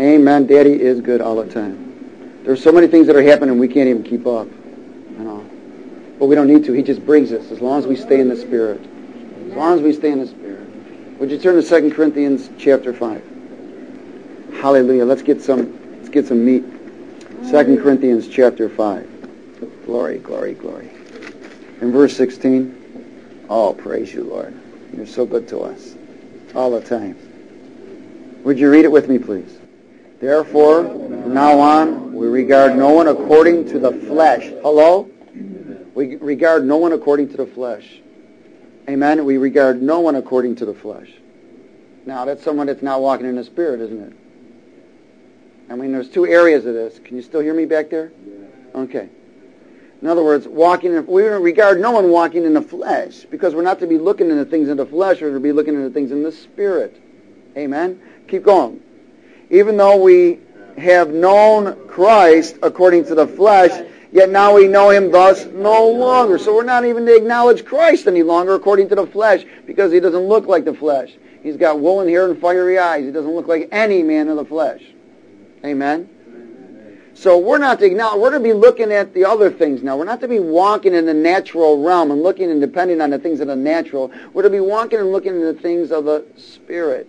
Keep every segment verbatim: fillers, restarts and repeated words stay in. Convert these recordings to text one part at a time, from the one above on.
Amen. Daddy is good all the time. There's so many things that are happening we can't even keep up. You know. But we don't need to. He just brings us as long as we stay in the Spirit. As long as we stay in the Spirit. Would you turn to Second Corinthians chapter five? Hallelujah. Let's get some let's get some meat. Second Corinthians chapter five. Glory, glory, glory. In verse sixteen. Oh, praise you, Lord. You're so good to us. All the time. Would you read it with me, please? Therefore, from now on, we regard no one according to the flesh. Hello? We regard no one according to the flesh. Amen? We regard no one according to the flesh. Now, that's someone that's not walking in the Spirit, isn't it? I mean, there's two areas of this. Can you still hear me back there? Okay. In other words, walking in, we regard no one walking in the flesh, because we're not to be looking into things in the flesh, we're to be looking into things in the Spirit. Amen? Keep going. Even though we have known Christ according to the flesh, yet now we know him thus no longer. So we're not even to acknowledge Christ any longer according to the flesh, because he doesn't look like the flesh. He's got woolen hair and fiery eyes. He doesn't look like any man of the flesh. Amen? So we're not to acknowledge, we're to be looking at the other things now. We're not to be walking in the natural realm and looking and depending on the things of the natural. We're to be walking and looking at the things of the Spirit.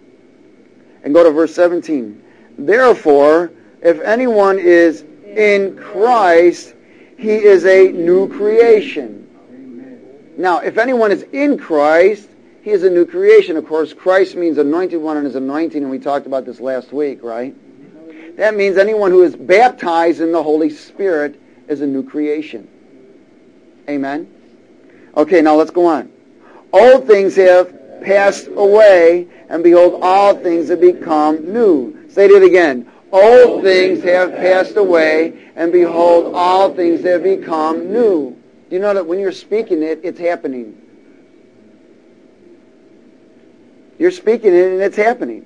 And go to verse seventeen. Therefore, if anyone is in Christ, he is a new creation. Now, if anyone is in Christ, he is a new creation. Of course, Christ means anointed one and is anointing, and we talked about this last week, right? That means anyone who is baptized in the Holy Spirit is a new creation. Amen? Okay, now let's go on. Old things have passed away, and behold, all things have become new. Say it again. Old things have passed away, and behold, all things have become new. Do you know that when you're speaking it, it's happening? You're speaking it, and it's happening.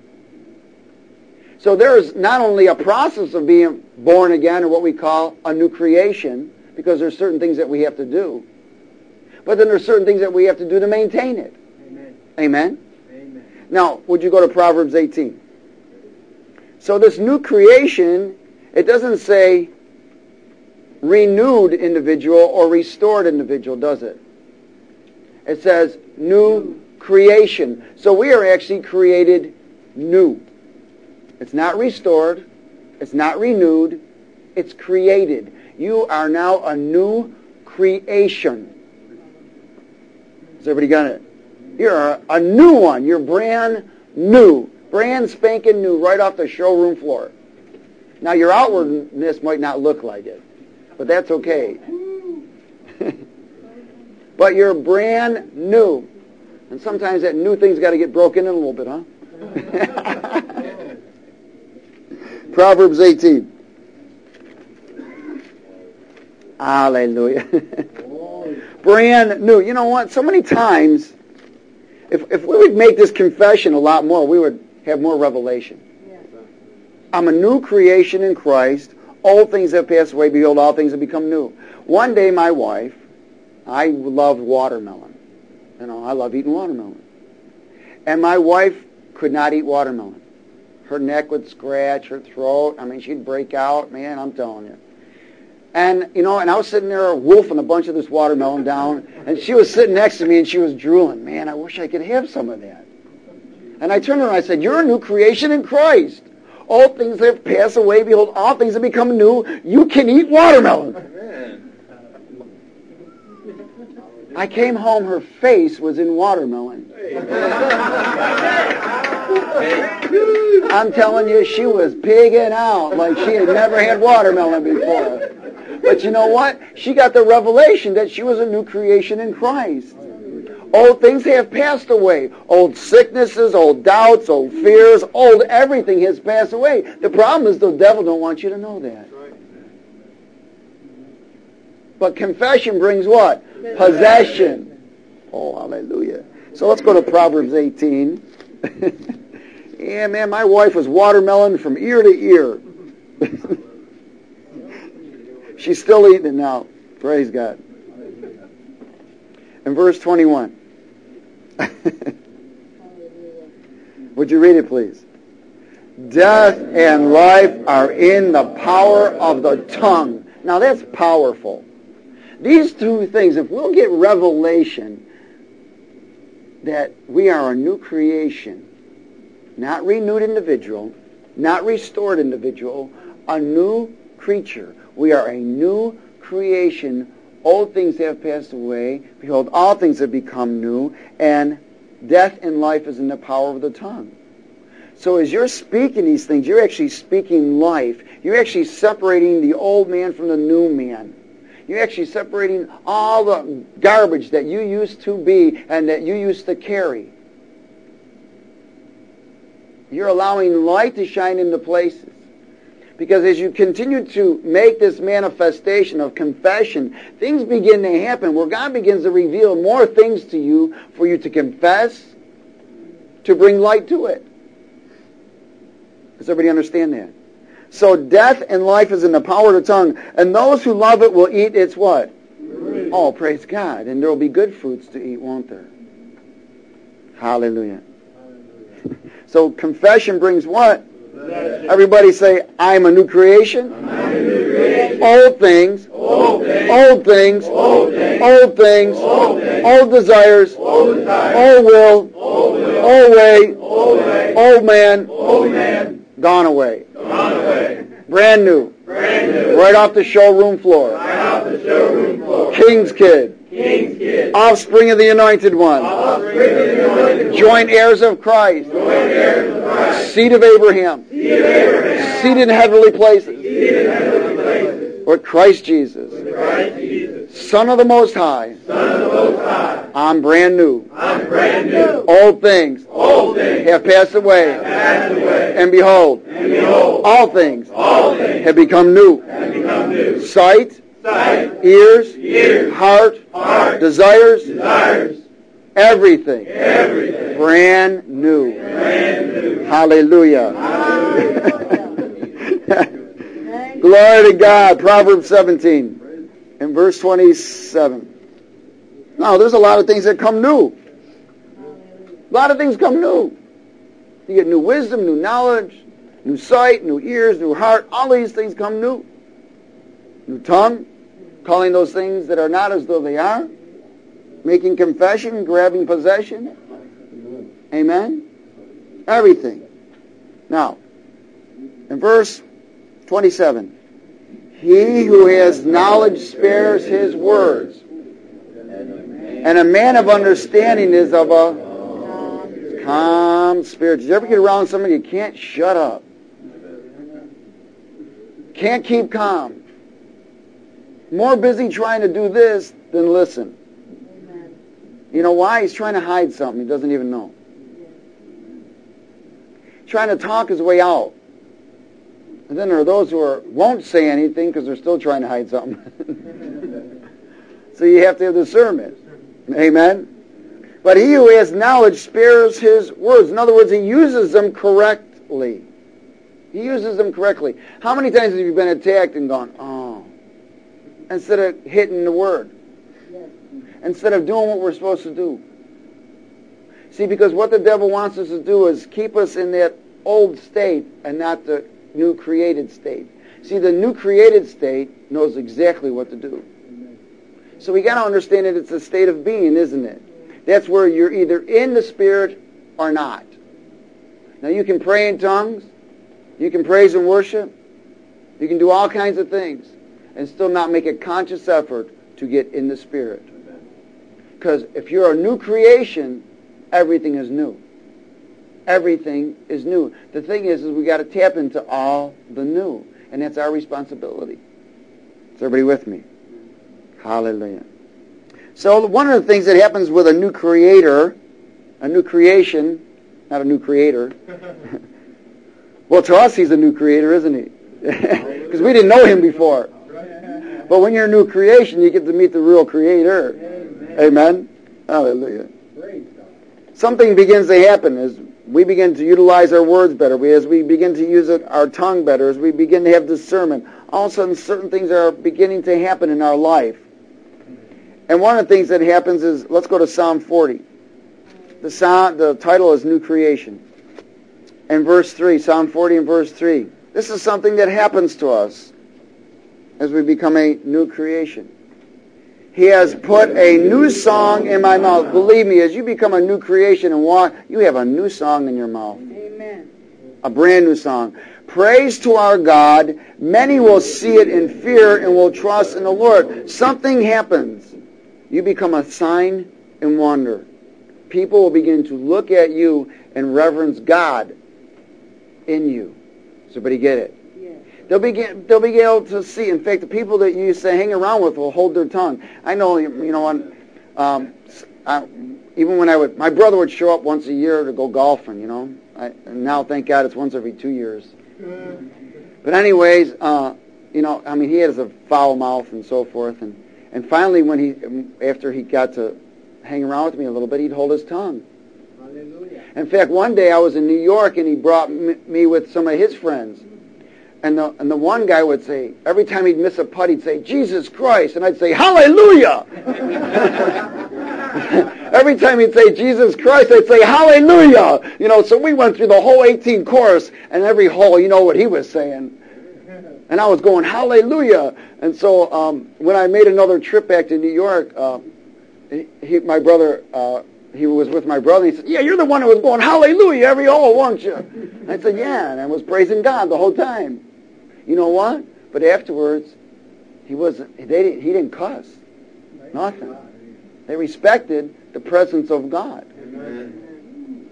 So there's not only a process of being born again, or what we call a new creation, because there's certain things that we have to do, but then there's certain things that we have to do to maintain it. Amen? Amen? Amen. Now, would you go to Proverbs eighteen? So this new creation, it doesn't say renewed individual or restored individual, does it? It says new creation. So we are actually created new. It's not restored. It's not renewed. It's created. You are now a new creation. Has everybody got it? You're a new one. You're brand new. Brand spanking new right off the showroom floor. Now your outwardness might not look like it, but that's okay. But you're brand new. And sometimes that new thing's got to get broken in a little bit, huh? Proverbs eighteen. Hallelujah. Brand new. You know what? So many times, if if we would make this confession a lot more, we would have more revelation. Yeah. I'm a new creation in Christ. Old things have passed away. Behold, all things have become new. One day, my wife, I loved watermelon. You know, I love eating watermelon. And my wife could not eat watermelon. Her neck would scratch, her throat. I mean, she'd break out. Man, I'm telling you. And, you know, and I was sitting there wolfing a bunch of this watermelon down, and she was sitting next to me, and she was drooling. Man, I wish I could have some of that. And I turned to her and I said, you're a new creation in Christ. All things have passed away. Behold, all things have become new. You can eat watermelon. Amen. I came home, her face was in watermelon. I'm telling you, she was pigging out like she had never had watermelon before. But you know what? She got the revelation that she was a new creation in Christ. Old things have passed away. Old sicknesses, old doubts, old fears, old everything has passed away. The problem is the devil don't want you to know that. But confession brings what? Possession. Oh, hallelujah. So let's go to Proverbs eighteen. Yeah, man, my wife was watermelon from ear to ear. She's still eating it now. Praise God. In verse twenty-one. Would you read it, please? Death and life are in the power of the tongue. Now that's powerful. These two things, if we'll get revelation that we are a new creation, not renewed individual, not restored individual, a new creature. We are a new creation. Old things have passed away. Behold, all things have become new. And death and life is in the power of the tongue. So as you're speaking these things, you're actually speaking life. You're actually separating the old man from the new man. You're actually separating all the garbage that you used to be and that you used to carry. You're allowing light to shine into places. Because as you continue to make this manifestation of confession, things begin to happen where God begins to reveal more things to you for you to confess, to bring light to it. Does everybody understand that? So death and life is in the power of the tongue, and those who love it will eat its what? Fruit. Oh, praise God. And there will be good fruits to eat, won't there? Hallelujah. Hallelujah. So confession brings what? Possession. Everybody say, I'm a new creation. I'm a new creation. Old things. Old things. Old things. Old things. Old things. Old things. Old desires. Old desires. Old will. Old will. Old way. Old way. Old man. Old man. Gone away. Gone away. Brand new. Brand new. Right off the showroom floor. Right off the showroom floor. King's kid. King's kid. Offspring of the anointed one. Offspring of the anointed one. Joint heirs of Christ. Joint heirs of Christ. Seed of Abraham. Seed of Abraham. Seated in heavenly places. Seated in heavenly places. With Christ Jesus. With Christ Jesus. Son of the Most High. Son of the Most High. I'm brand new. I'm brand new. Old things. Old things have passed away. Have passed away. And behold. And behold. All things. All things have become new. Have become new. Sight. Sight. Ears. Ears. Heart. Heart. Desires. Desires. Everything. Everything. Brand new. Brand new. Hallelujah. Hallelujah. Glory to God. Proverbs seventeen and verse twenty-seven. Now, there's a lot of things that come new. A lot of things come new. You get new wisdom, new knowledge, new sight, new ears, new heart. All these things come new. New tongue, calling those things that are not as though they are. Making confession, grabbing possession. Amen? Everything. Now, in verse twenty-seven, he who has knowledge spares his words, and a man of understanding is of a calm spirit. Did you ever get around somebody you can't shut up? Can't keep calm. More busy trying to do this than listen. You know why? He's trying to hide something he doesn't even know. Trying to talk his way out. And then there are those who are, won't say anything because they're still trying to hide something. So you have to have discernment. Amen? But he who has knowledge spares his words. In other words, he uses them correctly. He uses them correctly. How many times have you been attacked and gone, oh, instead of hitting the word? Instead of doing what we're supposed to do. See, because what the devil wants us to do is keep us in that old state and not the new created state. See, the new created state knows exactly what to do. So we got to understand that it's a state of being, isn't it? That's where you're either in the Spirit or not. Now you can pray in tongues, you can praise and worship, you can do all kinds of things, and still not make a conscious effort to get in the Spirit. Because if you're a new creation, everything is new. Everything is new. The thing is, is we got to tap into all the new, and that's our responsibility. Is everybody with me? Hallelujah. So one of the things that happens with a new creator, a new creation, not a new creator. Well, to us, he's a new creator, isn't he? Because we didn't know him before. But when you're a new creation, you get to meet the real creator. Amen. Amen. Hallelujah. Something begins to happen as we begin to utilize our words better, we, as we begin to use it, our tongue better, as we begin to have discernment. All of a sudden, certain things are beginning to happen in our life. And one of the things that happens is, let's go to Psalm forty. The, psalm, the title is New Creation. And verse three, Psalm forty and verse three. This is something that happens to us as we become a new creation. He has put a new song in my mouth. Believe me, as you become a new creation and walk, you have a new song in your mouth. Amen. A brand new song. Praise to our God. Many will see it in fear and will trust in the Lord. Something happens. You become a sign and wonder. People will begin to look at you and reverence God in you. Does everybody get it? They'll begin. They'll be able to see. In fact, the people that you say hang around with will hold their tongue. I know. You know, when, um, I, even when I would, my brother would show up once a year to go golfing. You know, I, and now thank God it's once every two years. But anyways, uh, you know, I mean, he has a foul mouth and so forth. And and finally, when he after he got to hang around with me a little bit, he'd hold his tongue. Hallelujah. In fact, one day I was in New York and he brought me with some of his friends. And the, and the one guy would say, every time he'd miss a putt, he'd say, Jesus Christ. And I'd say, Hallelujah. Every time he'd say, Jesus Christ, I'd say, Hallelujah. You know, so we went through the whole eighteen course, and every hole, you know what he was saying. And I was going, Hallelujah. And so um, when I made another trip back to New York, uh, he, he, my brother... Uh, he was with my brother. He said, yeah, you're the one who was going hallelujah every hole, weren't you? And I said, yeah, and I was praising God the whole time. You know what? But afterwards, he wasn't. They didn't, he didn't cuss. Nothing. They respected the presence of God. Amen.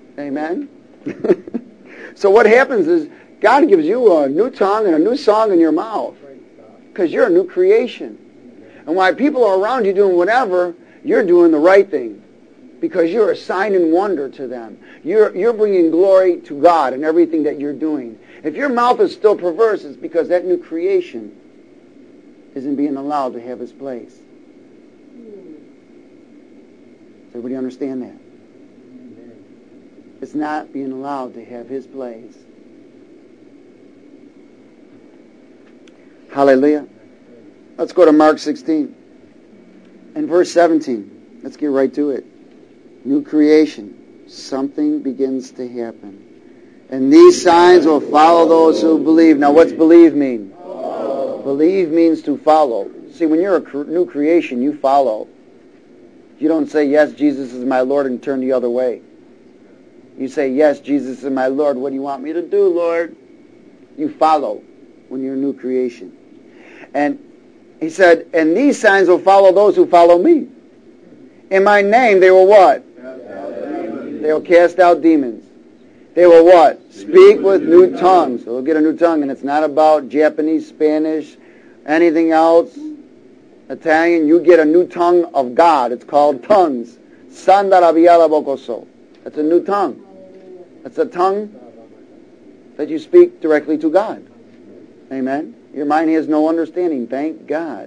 Amen. So what happens is God gives you a new tongue and a new song in your mouth because you're a new creation. And while people are around you doing whatever, you're doing the right thing. Because you're a sign and wonder to them. You're, you're bringing glory to God in everything that you're doing. If your mouth is still perverse, it's because that new creation isn't being allowed to have his place. Does everybody understand that? It's not being allowed to have his place. Hallelujah. Let's go to Mark sixteen and verse seventeen. Let's get right to it. New creation. Something begins to happen. And these signs will follow those who believe. Now, what's believe mean? Follow. Believe means to follow. See, when you're a cr- new creation, you follow. You don't say, yes, Jesus is my Lord, and turn the other way. You say, yes, Jesus is my Lord. What do you want me to do, Lord? You follow when you're a new creation. And he said, and these signs will follow those who follow me. In my name, they will what? They will cast out demons. They will what? Speak with new tongues. They'll get a new tongue, and it's not about Japanese, Spanish, anything else. Italian, you get a new tongue of God. It's called tongues. Sandarabiala bokoso. That's a new tongue. That's a tongue that you speak directly to God. Amen. Your mind has no understanding. Thank God.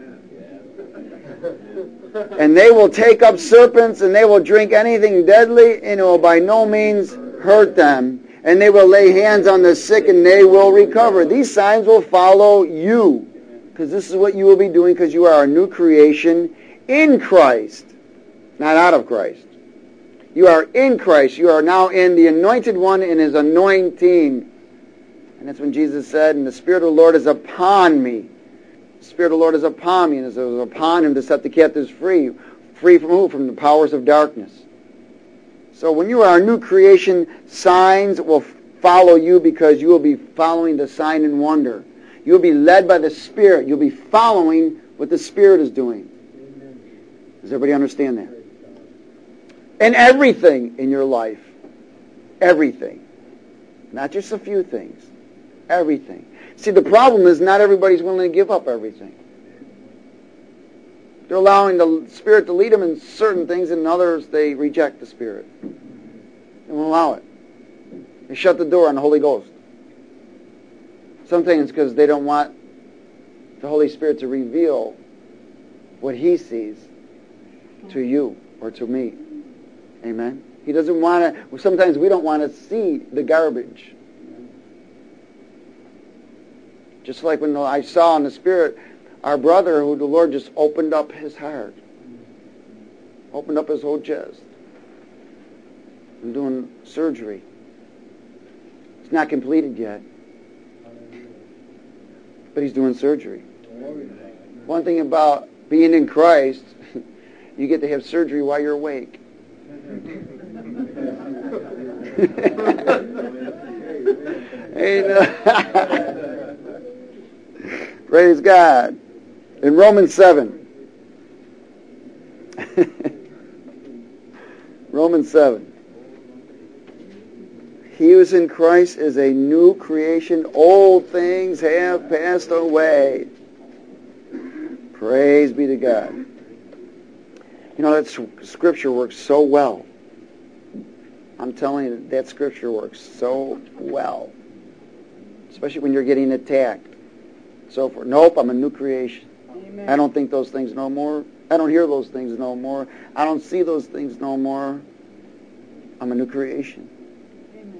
And they will take up serpents, and they will drink anything deadly, and it will by no means hurt them. And they will lay hands on the sick, and they will recover. These signs will follow you, because this is what you will be doing, because you are a new creation in Christ, not out of Christ. You are in Christ. You are now in the Anointed One in His anointing. And that's when Jesus said, and the Spirit of the Lord is upon me. The Spirit of the Lord is upon me, and it was upon Him to set the captives free. Free from who? From the powers of darkness. So when you are a new creation, signs will follow you because you will be following the sign and wonder. You will be led by the Spirit. You'll be following what the Spirit is doing. Amen. Does everybody understand that? And everything in your life. Everything. Not just a few things. Everything. See, the problem is not everybody's willing to give up everything. They're allowing the Spirit to lead them in certain things, and in others they reject the Spirit. They won't allow it. They shut the door on the Holy Ghost. Sometimes it's because they don't want the Holy Spirit to reveal what He sees to you or to me. Amen? He doesn't want to, sometimes we don't want to see the garbage. Just like when I saw in the Spirit our brother who the Lord just opened up his heart. Opened up his whole chest. And doing surgery. It's not completed yet. But he's doing surgery. One thing about being in Christ, you get to have surgery while you're awake. Praise God. In Romans seven. Romans seven. He who is in Christ is a new creation. Old things have passed away. Praise be to God. You know, that scripture works so well. I'm telling you, that scripture works so well. Especially when you're getting attacked. So forth. Nope, I'm a new creation. Amen. I don't think those things no more. I don't hear those things no more. I don't see those things no more. I'm a new creation. Amen.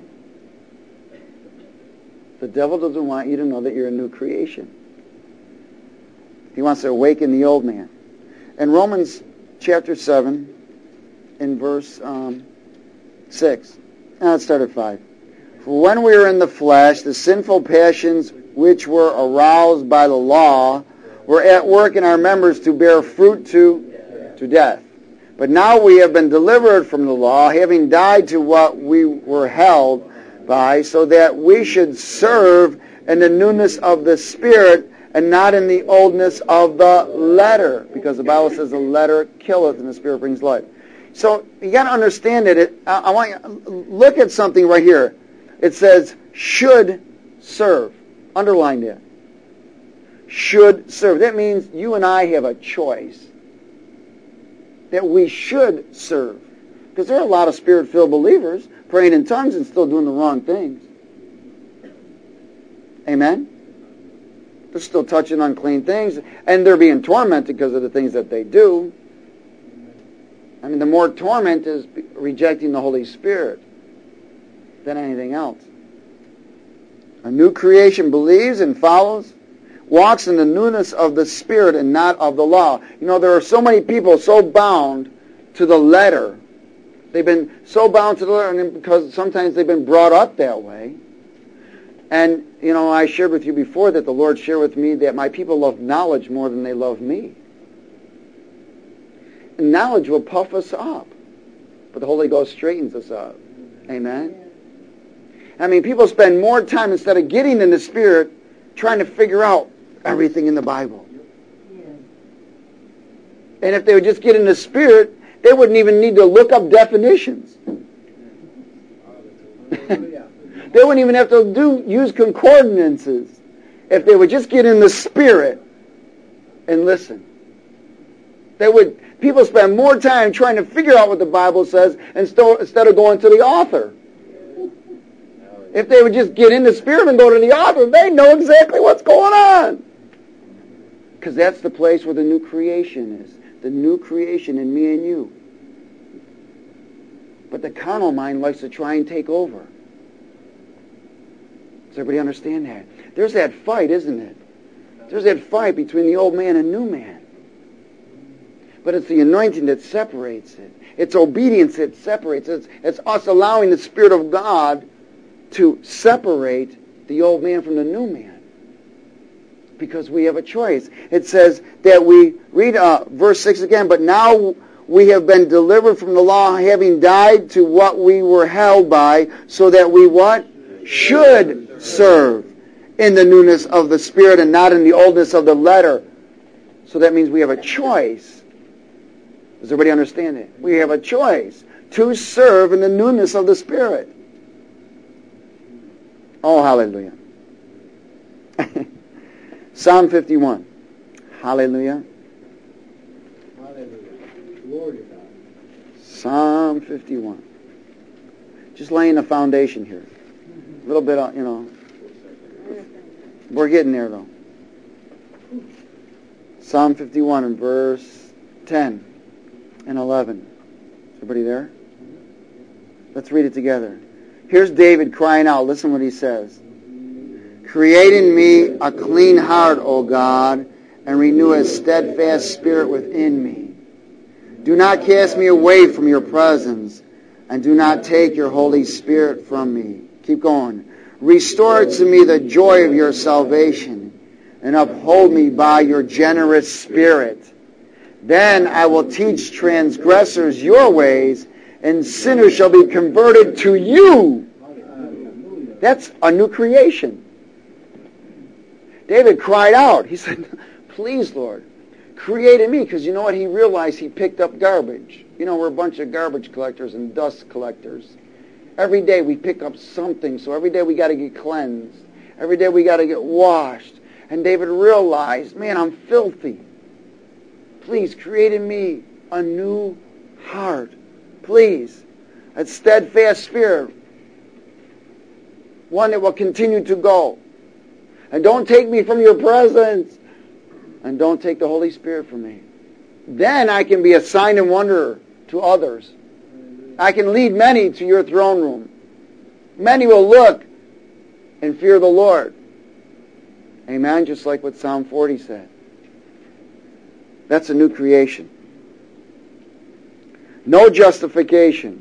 The devil doesn't want you to know that you're a new creation. He wants to awaken the old man. In Romans chapter seven, in verse um, six. Now let's start at five. For when we were in the flesh, the sinful passions which were aroused by the law were at work in our members to bear fruit to, to death. But now we have been delivered from the law, having died to what we were held by, so that we should serve in the newness of the Spirit and not in the oldness of the letter. Because the Bible says the letter killeth and the Spirit brings life. So you got to understand that. It, I, I want you to look at something right here. It says, should serve. Underline that. Should serve. That means you and I have a choice. That we should serve. Because there are a lot of Spirit-filled believers praying in tongues and still doing the wrong things. Amen? They're still touching unclean things, and they're being tormented because of the things that they do. I mean, the more torment is rejecting the Holy Spirit than anything else. A new creation believes and follows, walks in the newness of the Spirit and not of the law. You know, there are so many people so bound to the letter. They've been so bound to the letter because sometimes they've been brought up that way. And, you know, I shared with you before that the Lord shared with me that my people love knowledge more than they love me. And knowledge will puff us up, but the Holy Ghost straightens us up. Amen? I mean, people spend more time instead of getting in the Spirit trying to figure out everything in the Bible. And if they would just get in the Spirit, they wouldn't even need to look up definitions. They wouldn't even have to do use concordances if they would just get in the Spirit and listen. They would. People spend more time trying to figure out what the Bible says instead of going to the author. If they would just get in the Spirit and go to the author, they know exactly what's going on. Because that's the place where the new creation is. The new creation in me and you. But the carnal mind likes to try and take over. Does everybody understand that? There's that fight, isn't it? There's that fight between the old man and new man. But it's the anointing that separates it. It's obedience that separates it. It's, it's us allowing the Spirit of God to separate the old man from the new man. Because we have a choice. It says that we, read uh, verse six again, but now we have been delivered from the law, having died to what we were held by, so that we what? Should serve in the newness of the Spirit and not in the oldness of the letter. So that means we have a choice. Does everybody understand it? We have a choice to serve in the newness of the Spirit. Oh, hallelujah. Psalm fifty-one. Hallelujah. Hallelujah. Glory to God. Psalm fifty-one. Just laying a foundation here. A little bit, you know. We're getting there, though. Psalm fifty-one and verse ten and eleven. Is everybody there? Let's read it together. Here's David crying out. Listen what he says. Create in me a clean heart, O God, and renew a steadfast spirit within me. Do not cast me away from your presence, and do not take your Holy Spirit from me. Keep going. Restore to me the joy of your salvation, and uphold me by your generous spirit. Then I will teach transgressors your ways, and sinners shall be converted to you. That's a new creation. David cried out. He said, please, Lord, create in me. Because you know what? He realized he picked up garbage. You know, we're a bunch of garbage collectors and dust collectors. Every day we pick up something, so every day we got to get cleansed. Every day we got to get washed. And David realized, man, I'm filthy. Please create in me a new heart. Please. A steadfast spirit. One that will continue to go. And don't take me from your presence. And don't take the Holy Spirit from me. Then I can be a sign and wonder to others. I can lead many to your throne room. Many will look and fear the Lord. Amen? Just like what Psalm forty said. That's a new creation. No justification.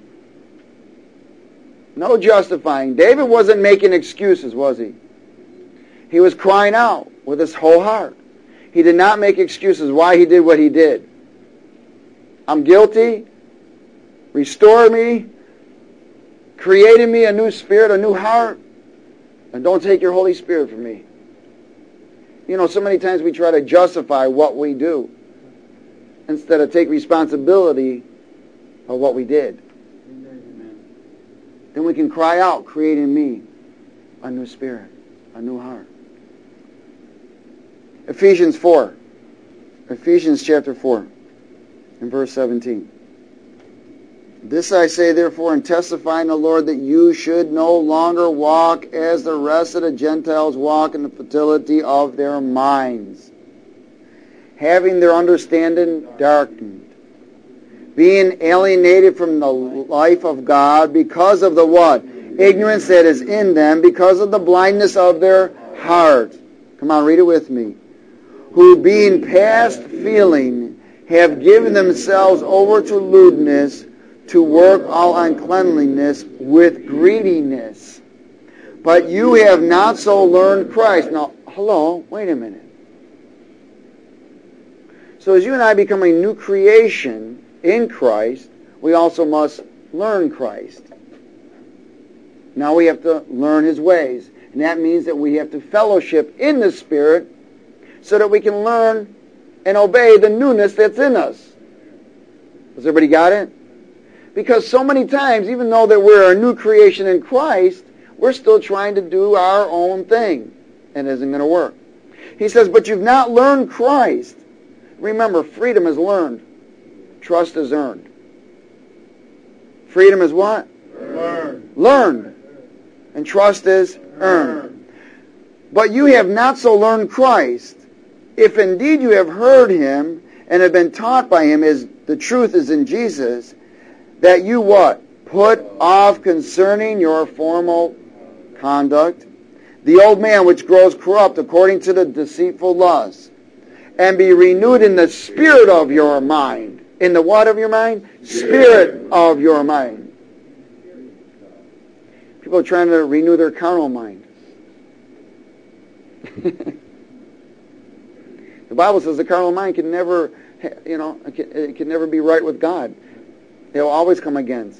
No justifying. David wasn't making excuses, was he? He was crying out with his whole heart. He did not make excuses why he did what he did. I'm guilty. Restore me. Create in me a new spirit, a new heart. And don't take your Holy Spirit from me. You know, so many times we try to justify what we do instead of take responsibility of what we did. Amen. Then we can cry out, create in me a new spirit, a new heart. Ephesians four. Ephesians chapter four and verse seventeen. This I say, therefore, and testify in the Lord, that you should no longer walk as the rest of the Gentiles walk in the futility of their minds, having their understanding darkened, being alienated from the life of God because of the what? Ignorance that is in them, because of the blindness of their heart. Come on, read it with me. Who being past feeling have given themselves over to lewdness, to work all uncleanliness with greediness. But you have not so learned Christ. Now, hello, wait a minute. So as you and I become a new creation in Christ, we also must learn Christ. Now we have to learn His ways. And that means that we have to fellowship in the Spirit so that we can learn and obey the newness that's in us. Has everybody got it? Because so many times, even though that we're a new creation in Christ, we're still trying to do our own thing. And it isn't going to work. He says, but you've not learned Christ. Remember, freedom is learned. Trust is earned. Freedom is what? Learned. Learned. And trust is earned. But you have not so learned Christ. If indeed you have heard Him and have been taught by Him, as the truth is in Jesus, that you what? Put off concerning your former conduct the old man which grows corrupt according to the deceitful lust, and be renewed in the spirit of your mind. In the what of your mind? Spirit of your mind. People are trying to renew their carnal mind. The Bible says the carnal mind can never, you know, it can, it can never be right with God. It will always come against.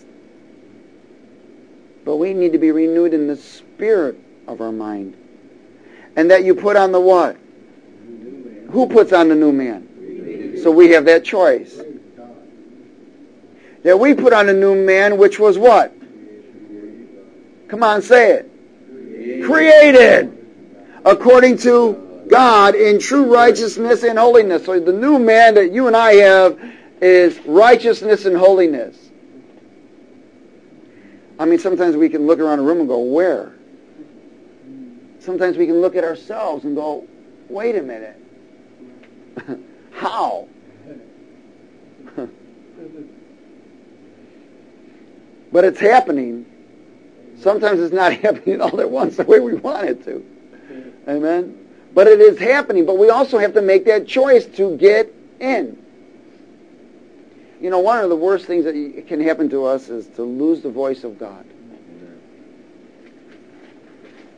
But we need to be renewed in the spirit of our mind. And that you put on the what? Who puts on the new man? So we have that choice. That we put on a new man, which was what? Come on, say it. Created. According to God in true righteousness and holiness. So the new man that you and I have is righteousness and holiness. I mean, sometimes we can look around a room and go, where? Sometimes we can look at ourselves and go, wait a minute. How? But it's happening. Sometimes it's not happening all at once the way we want it to. Amen? But it is happening. But we also have to make that choice to get in. You know, one of the worst things that can happen to us is to lose the voice of God.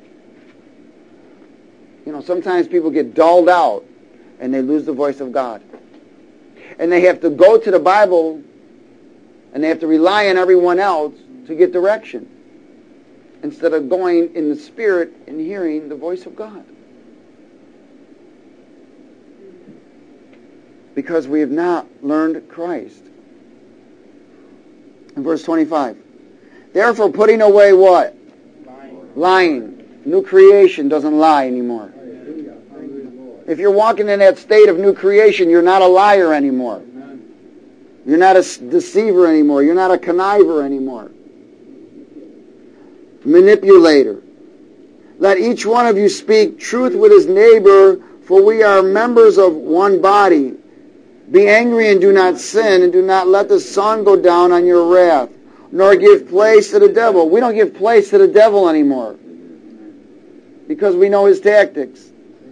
know, sometimes people get dulled out and they lose the voice of God. And they have to go to the Bible and they have to rely on everyone else to get direction instead of going in the Spirit and hearing the voice of God. Because we have not learned Christ. In verse twenty-five. Therefore, putting away what? Lying. Lying. New creation doesn't lie anymore. If you're walking in that state of new creation, you're not a liar anymore. You're not a deceiver anymore. You're not a conniver anymore. Manipulator. Let each one of you speak truth with his neighbor, for we are members of one body. Be angry and do not sin, and do not let the sun go down on your wrath, nor give place to the devil. We don't give place to the devil anymore because we know his tactics.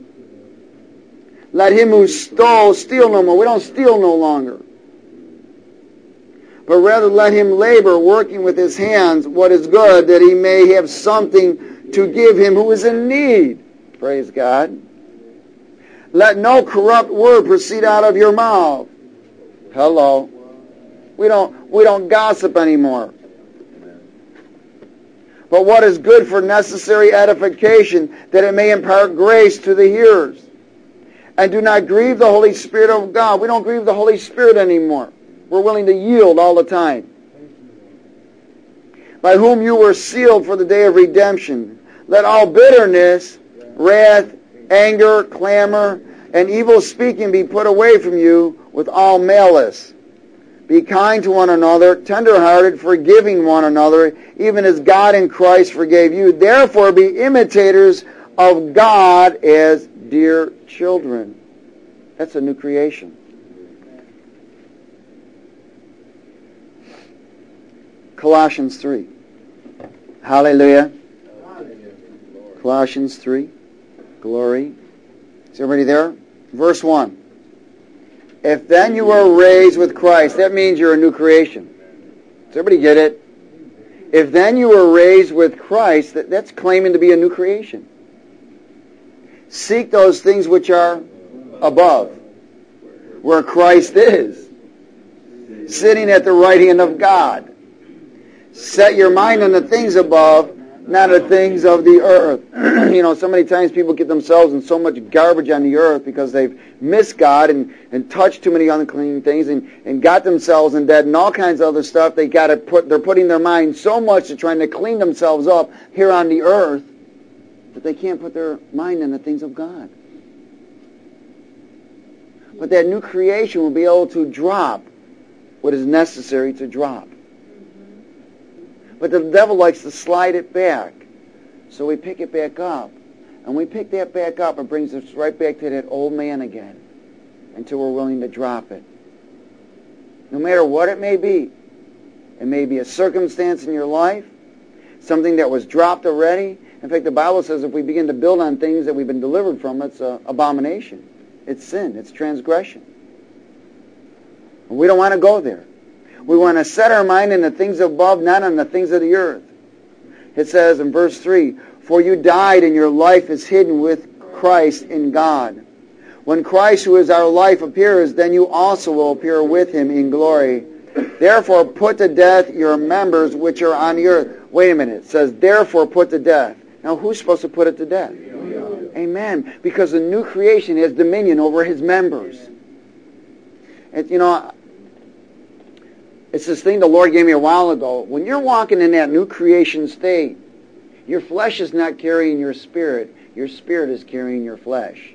Let him who stole steal no more. We don't steal no longer. But rather let him labor, working with his hands what is good, that he may have something to give him who is in need. Praise God. Let no corrupt word proceed out of your mouth. Hello. We don't, we don't gossip anymore. But what is good for necessary edification, that it may impart grace to the hearers. And do not grieve the Holy Spirit of God. We don't grieve the Holy Spirit anymore. We're willing to yield all the time. By whom you were sealed for the day of redemption. Let all bitterness, wrath, anger, clamor, and evil speaking be put away from you with all malice. Be kind to one another, tender-hearted, forgiving one another, even as God in Christ forgave you. Therefore be imitators of God as dear children. That's a new creation. Colossians three. Hallelujah. Colossians three. Glory. Is everybody there? Verse one. If then you were raised with Christ, that means you're a new creation. Does everybody get it? If then you were raised with Christ, that, that's claiming to be a new creation. Seek those things which are above, where Christ is, sitting at the right hand of God. Set your mind on the things above, not the things of the earth. You know, so many times people get themselves in so much garbage on the earth because they've missed God and, and touched too many unclean things and, and got themselves in debt and all kinds of other stuff. They got to put, they're putting their mind so much to trying to clean themselves up here on the earth that they can't put their mind on the things of God. But that new creation will be able to drop what is necessary to drop. But the devil likes to slide it back. So we pick it back up. And we pick that back up, it brings us right back to that old man again until we're willing to drop it. No matter what it may be. It may be a circumstance in your life, something that was dropped already. In fact, the Bible says if we begin to build on things that we've been delivered from, it's an abomination. It's sin. It's transgression. And we don't want to go there. We want to set our mind on the things above, not on the things of the earth. It says in verse three, for you died and your life is hidden with Christ in God. When Christ, who is our life, appears, then you also will appear with him in glory. Therefore put to death your members which are on the earth. Wait a minute. It says, therefore put to death. Now who's supposed to put it to death? Amen. Because the new creation has dominion over his members. And you know, it's this thing the Lord gave me a while ago. When you're walking in that new creation state, your flesh is not carrying your spirit. Your spirit is carrying your flesh.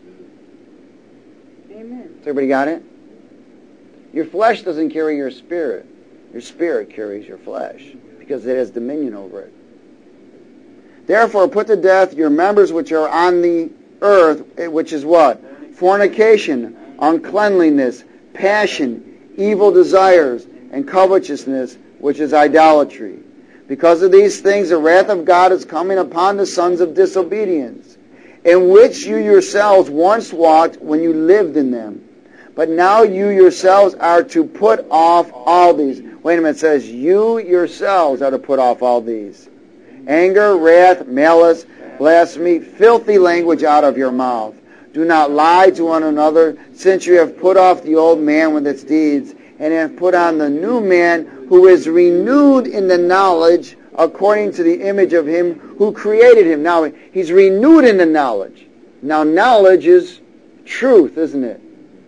Amen. Has everybody got it? Your flesh doesn't carry your spirit. Your spirit carries your flesh because it has dominion over it. Therefore put to death your members which are on the earth, which is what? Fornication, uncleanliness, passion, evil desires, and covetousness, which is idolatry. Because of these things, the wrath of God is coming upon the sons of disobedience, in which you yourselves once walked when you lived in them. But now you yourselves are to put off all these. Wait a minute, it says you yourselves are to put off all these. anger, wrath, malice, blasphemy, filthy language out of your mouth. Do not lie to one another, since you have put off the old man with its deeds, and have put on the new man, who is renewed in the knowledge according to the image of him who created him. Now, he's renewed in the knowledge. Now, knowledge is truth, isn't it?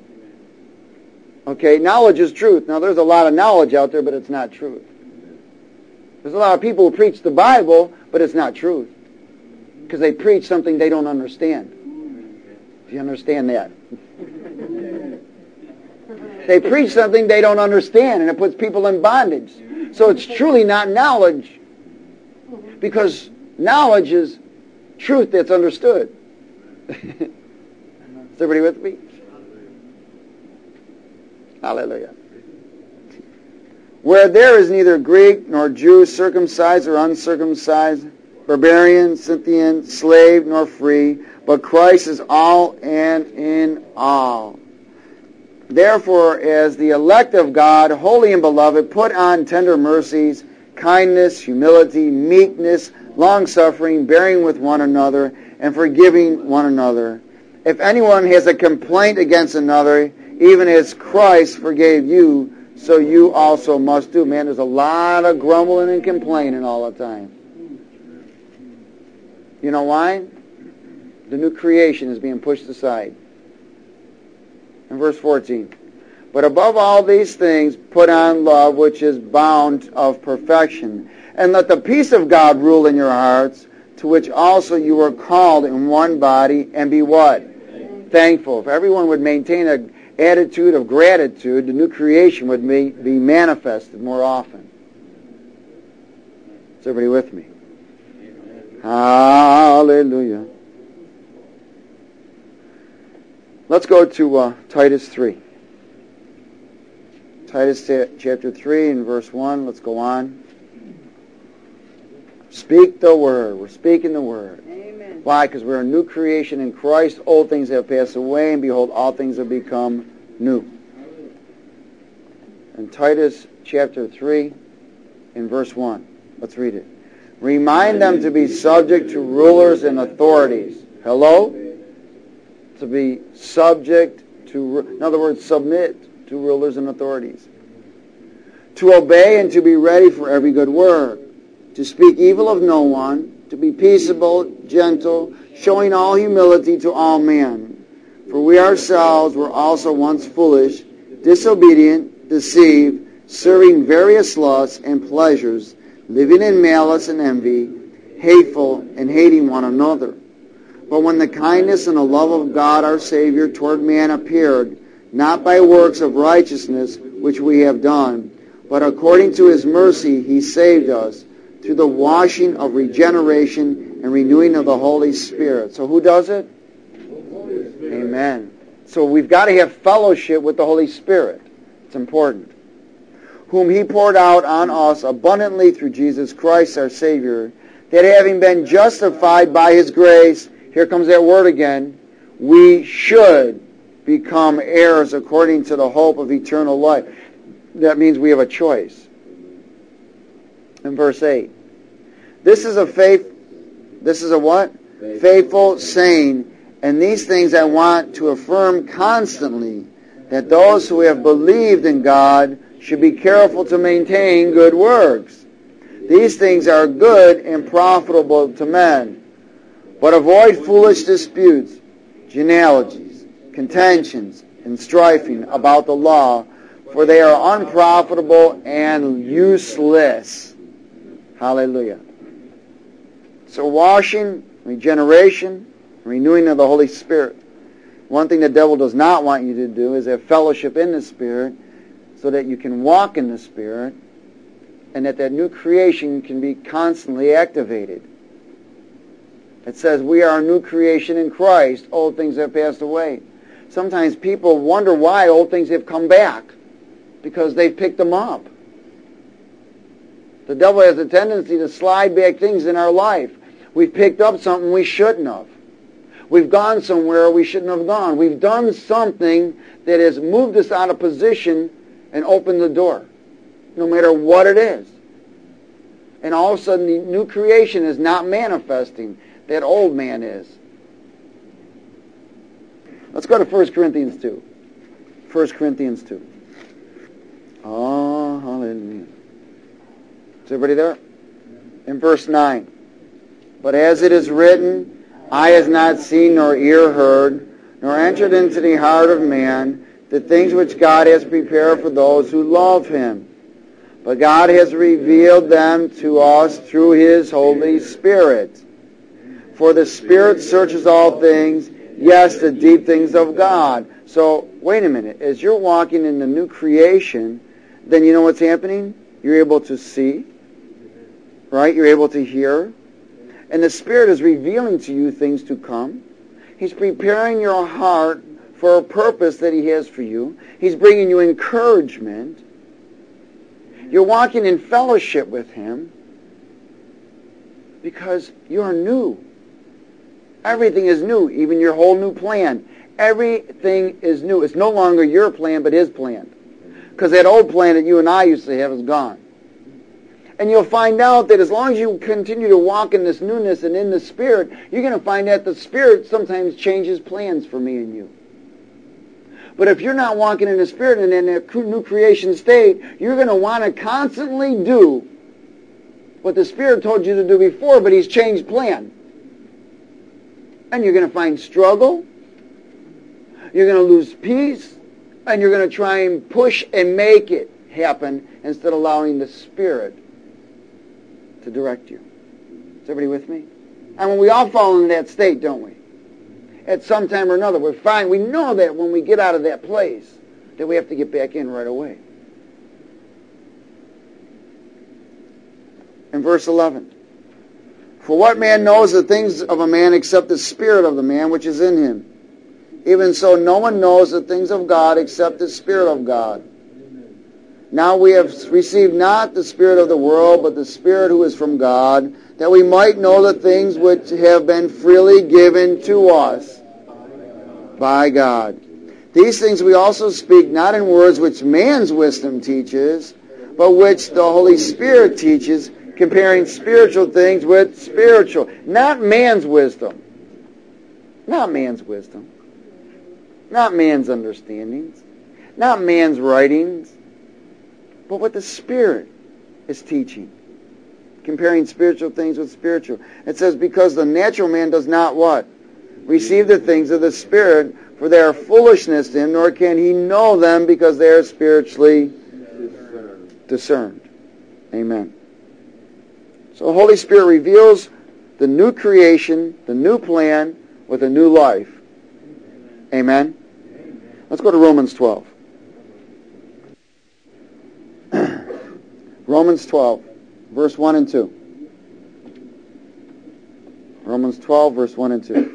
Okay, knowledge is truth. Now, there's a lot of knowledge out there, but it's not truth. There's a lot of people who preach the Bible, but it's not truth. Because they preach something they don't understand. Do you understand that? They preach something they don't understand, and it puts people in bondage. So it's truly not knowledge, because knowledge is truth that's understood. Is everybody with me? Hallelujah. Where there is neither Greek nor Jew, circumcised or uncircumcised, barbarian, Scythian, slave nor free, but Christ is all and in all. Therefore, as the elect of God, holy and beloved, put on tender mercies, kindness, humility, meekness, long-suffering, bearing with one another, and forgiving one another. If anyone has a complaint against another, even as Christ forgave you, so you also must do. Man, there's a lot of grumbling and complaining all the time. You know why? The new creation is being pushed aside. In verse fourteen, but above all these things, put on love, which is bound of perfection. And let the peace of God rule in your hearts, to which also you were called in one body, and be what? Thankful. If everyone would maintain an attitude of gratitude, the new creation would be manifested more often. Is everybody with me? Hallelujah. Let's go to uh, Titus three. Titus chapter three and verse one. Let's go on. Speak the word. We're speaking the word. Amen. Why? Because we're a new creation in Christ. Old things have passed away, and behold, all things have become new. In Titus chapter three in verse one. Let's read it. Remind them to be subject to rulers and authorities. Hello? To be subject to, in other words, submit to rulers and authorities. To obey and to be ready for every good work. To speak evil of no one. To be peaceable, gentle, showing all humility to all men. For we ourselves were also once foolish, disobedient, deceived, serving various lusts and pleasures, living in malice and envy, hateful, and hating one another. But when the kindness and the love of God our Savior toward man appeared, not by works of righteousness which we have done, but according to his mercy he saved us, through the washing of regeneration and renewing of the Holy Spirit. So who does it? Amen. So we've got to have fellowship with the Holy Spirit. It's important. Whom he poured out on us abundantly through Jesus Christ our Savior, that having been justified by his grace, here comes that word again, we should become heirs according to the hope of eternal life. That means we have a choice. In verse eight, this is a faith, this is a what? Faithful, Faithful saying, and these things I want to affirm constantly, that those who have believed in God should be careful to maintain good works. These things are good and profitable to men. But avoid foolish disputes, genealogies, contentions, and strifing about the law, for they are unprofitable and useless. Hallelujah. So washing, regeneration, renewing of the Holy Spirit. One thing the devil does not want you to do is have fellowship in the Spirit, so that you can walk in the Spirit, and that that new creation can be constantly activated. It says, we are a new creation in Christ. Old things have passed away. Sometimes people wonder why old things have come back, because they've picked them up. The devil has a tendency to slide back things in our life. We've picked up something we shouldn't have. We've gone somewhere we shouldn't have gone. We've done something that has moved us out of position and opened the door, no matter what it is. And all of a sudden the new creation is not manifesting. That old man is. Let's go to First Corinthians two. First Corinthians two. Oh, hallelujah. Is everybody there? In verse nine. But as it is written, eye has not seen nor ear heard, nor entered into the heart of man, the things which God has prepared for those who love him. But God has revealed them to us through his Holy Spirit. For the Spirit searches all things, yes, the deep things of God. So, wait a minute. As you're walking in the new creation, then you know what's happening? You're able to see, right? You're able to hear. And the Spirit is revealing to you things to come. He's preparing your heart for a purpose that he has for you. He's bringing you encouragement. You're walking in fellowship with him because you're new. Everything is new, even your whole new plan. Everything is new. It's no longer your plan, but his plan. Because that old plan that you and I used to have is gone. And you'll find out that as long as you continue to walk in this newness and in the Spirit, you're going to find that the Spirit sometimes changes plans for me and you. But if you're not walking in the Spirit and in a new creation state, you're going to want to constantly do what the Spirit told you to do before, but he's changed plan. And you're going to find struggle. You're going to lose peace. And you're going to try and push and make it happen instead of allowing the Spirit to direct you. Is everybody with me? And when we all fall into that state, don't we? At some time or another, we're fine. We know that when we get out of that place, that we have to get back in right away. In verse eleven. For what man knows the things of a man except the spirit of the man which is in him? Even so, no one knows the things of God except the Spirit of God. Now we have received not the spirit of the world, but the Spirit who is from God, that we might know the things which have been freely given to us by God. These things we also speak not in words which man's wisdom teaches, but which the Holy Spirit teaches, comparing spiritual things with spiritual. Not man's wisdom. Not man's wisdom. Not man's understandings. Not man's writings. But what the Spirit is teaching. Comparing spiritual things with spiritual. It says, because the natural man does not what? Receive the things of the Spirit, for they are foolishness to him, nor can he know them because they are spiritually discerned. discerned. Amen. So the Holy Spirit reveals the new creation, the new plan, with a new life. Amen. Amen. Let's go to Romans twelve. Romans twelve, verse one and two. Romans twelve, verse one and two.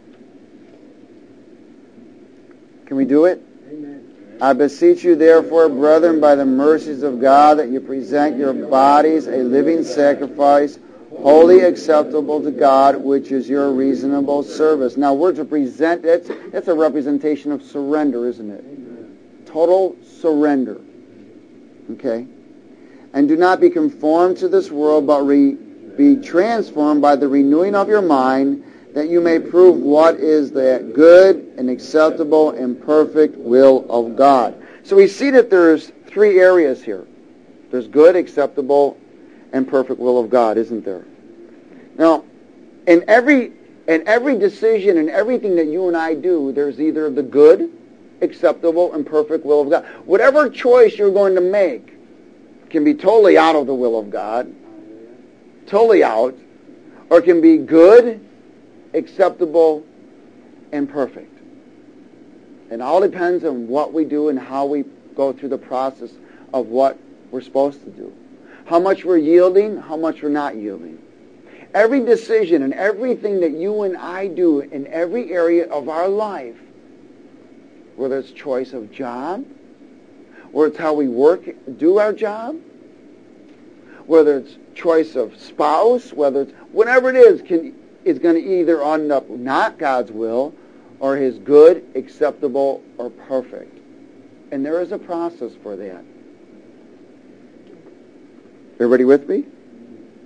Can we do it? Amen. I beseech you, therefore, brethren, by the mercies of God, that you present your bodies a living sacrifice, wholly acceptable to God, which is your reasonable service. Now, we're to present, that's, that's a representation of surrender, isn't it? Amen. Total surrender. Okay? And do not be conformed to this world, but re, be transformed by the renewing of your mind, that you may prove what is the good and acceptable and perfect will of God. So we see that there's three areas here. There's good, acceptable, and perfect will of God, isn't there? Now, in every in every decision and everything that you and I do, there's either the good, acceptable, and perfect will of God. Whatever choice you're going to make can be totally out of the will of God, totally out, or it can be good, acceptable, and perfect. It all depends on what we do and how we go through the process of what we're supposed to do. How much we're yielding, how much we're not yielding. Every decision and everything that you and I do in every area of our life, whether it's choice of job, whether it's how we work, do our job, whether it's choice of spouse, whether it's whatever it is, can is going to either end up not God's will or his good, acceptable, or perfect. And there is a process for that. Everybody with me?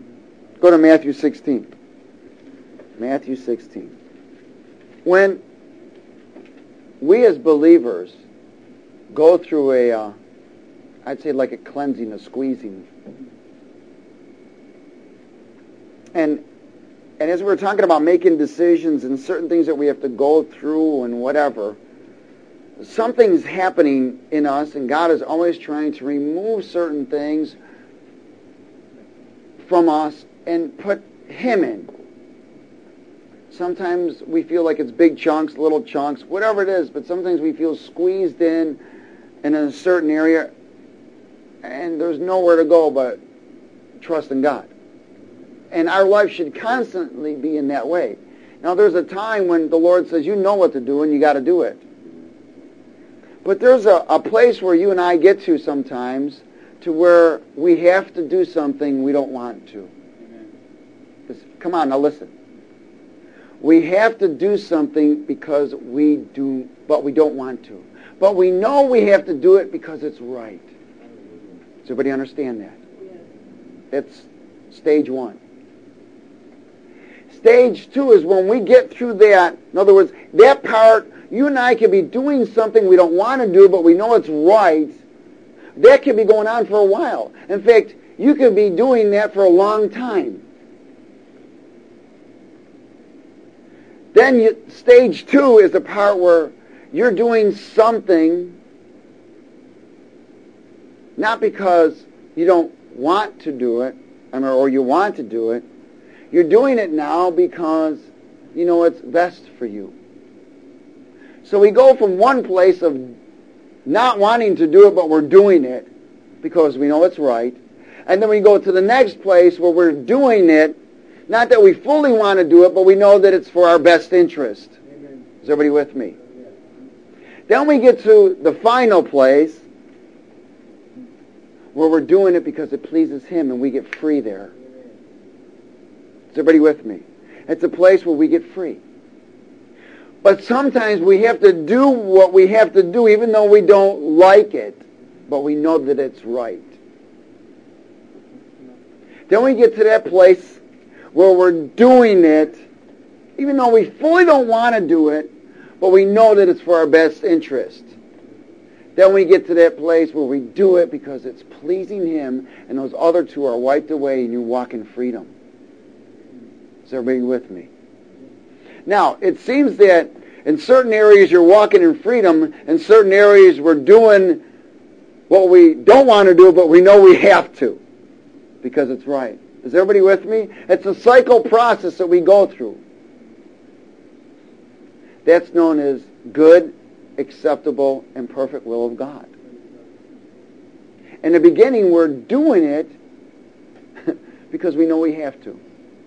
Go to Matthew sixteen. Matthew sixteen. When we as believers go through a, uh, I'd say like a cleansing, a squeezing. And and as we were talking about making decisions and certain things that we have to go through and whatever, something's happening in us, and God is always trying to remove certain things from us and put Him in. Sometimes we feel like it's big chunks, little chunks, whatever it is, but sometimes we feel squeezed in in a certain area, and there's nowhere to go but trust in God. And our life should constantly be in that way. Now, there's a time when the Lord says, you know what to do, and you got to do it. But there's a, a place where you and I get to sometimes to where we have to do something we don't want to. Come on, now listen. We have to do something because we do, but we don't want to. But we know we have to do it because it's right. Does everybody understand that? It's stage one. Stage two is when we get through that. In other words, that part, you and I can be doing something we don't want to do, but we know it's right. That can be going on for a while. In fact, you could be doing that for a long time. Then you, stage two is the part where you're doing something not because you don't want to do it, or you want to do it. You're doing it now because you know it's best for you. So we go from one place of not wanting to do it, but we're doing it because we know it's right. And then we go to the next place where we're doing it, not that we fully want to do it, but we know that it's for our best interest. Amen. Is everybody with me? Yeah. Then we get to the final place where we're doing it because it pleases Him and we get free there. Is everybody with me? It's a place where we get free. But sometimes we have to do what we have to do even though we don't like it, but we know that it's right. Then we get to that place where we're doing it even though we fully don't want to do it, but we know that it's for our best interest. Then we get to that place where we do it because it's pleasing Him, and those other two are wiped away and you walk in freedom. Is everybody with me? Now, it seems that in certain areas you're walking in freedom, in certain areas we're doing what we don't want to do, but we know we have to because it's right. Is everybody with me? It's a cycle process that we go through. That's known as good, acceptable, and perfect will of God. In the beginning, we're doing it because we know we have to.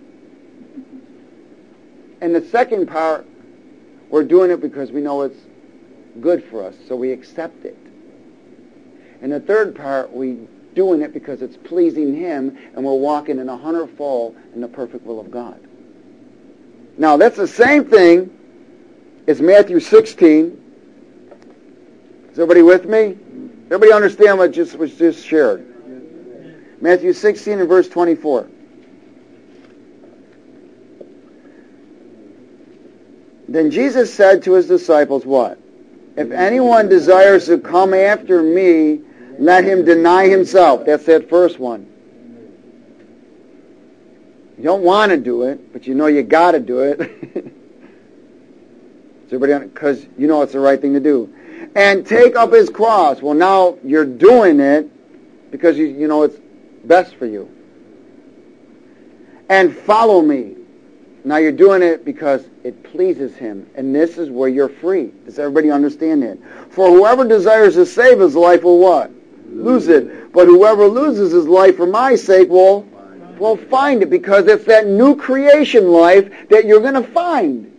And the second part, we're doing it because we know it's good for us, so we accept it. And the third part, we doing it because it's pleasing Him, and we're walking in a hundredfold in the perfect will of God. Now, that's the same thing as Matthew sixteen. Is everybody with me? Everybody understand what just was just shared? Matthew sixteen and verse twenty-four. Then Jesus said to His disciples, what? If anyone desires to come after me, let him deny himself. That's that first one. You don't want to do it, but you know you got to do it. Because you know it's the right thing to do. And take up his cross. Well, now you're doing it because you, you know it's best for you. And follow me. Now you're doing it because it pleases Him. And this is where you're free. Does everybody understand that? For whoever desires to save his life will what? Lose it. But whoever loses his life for my sake will, will find it. Because it's that new creation life that you're going to find.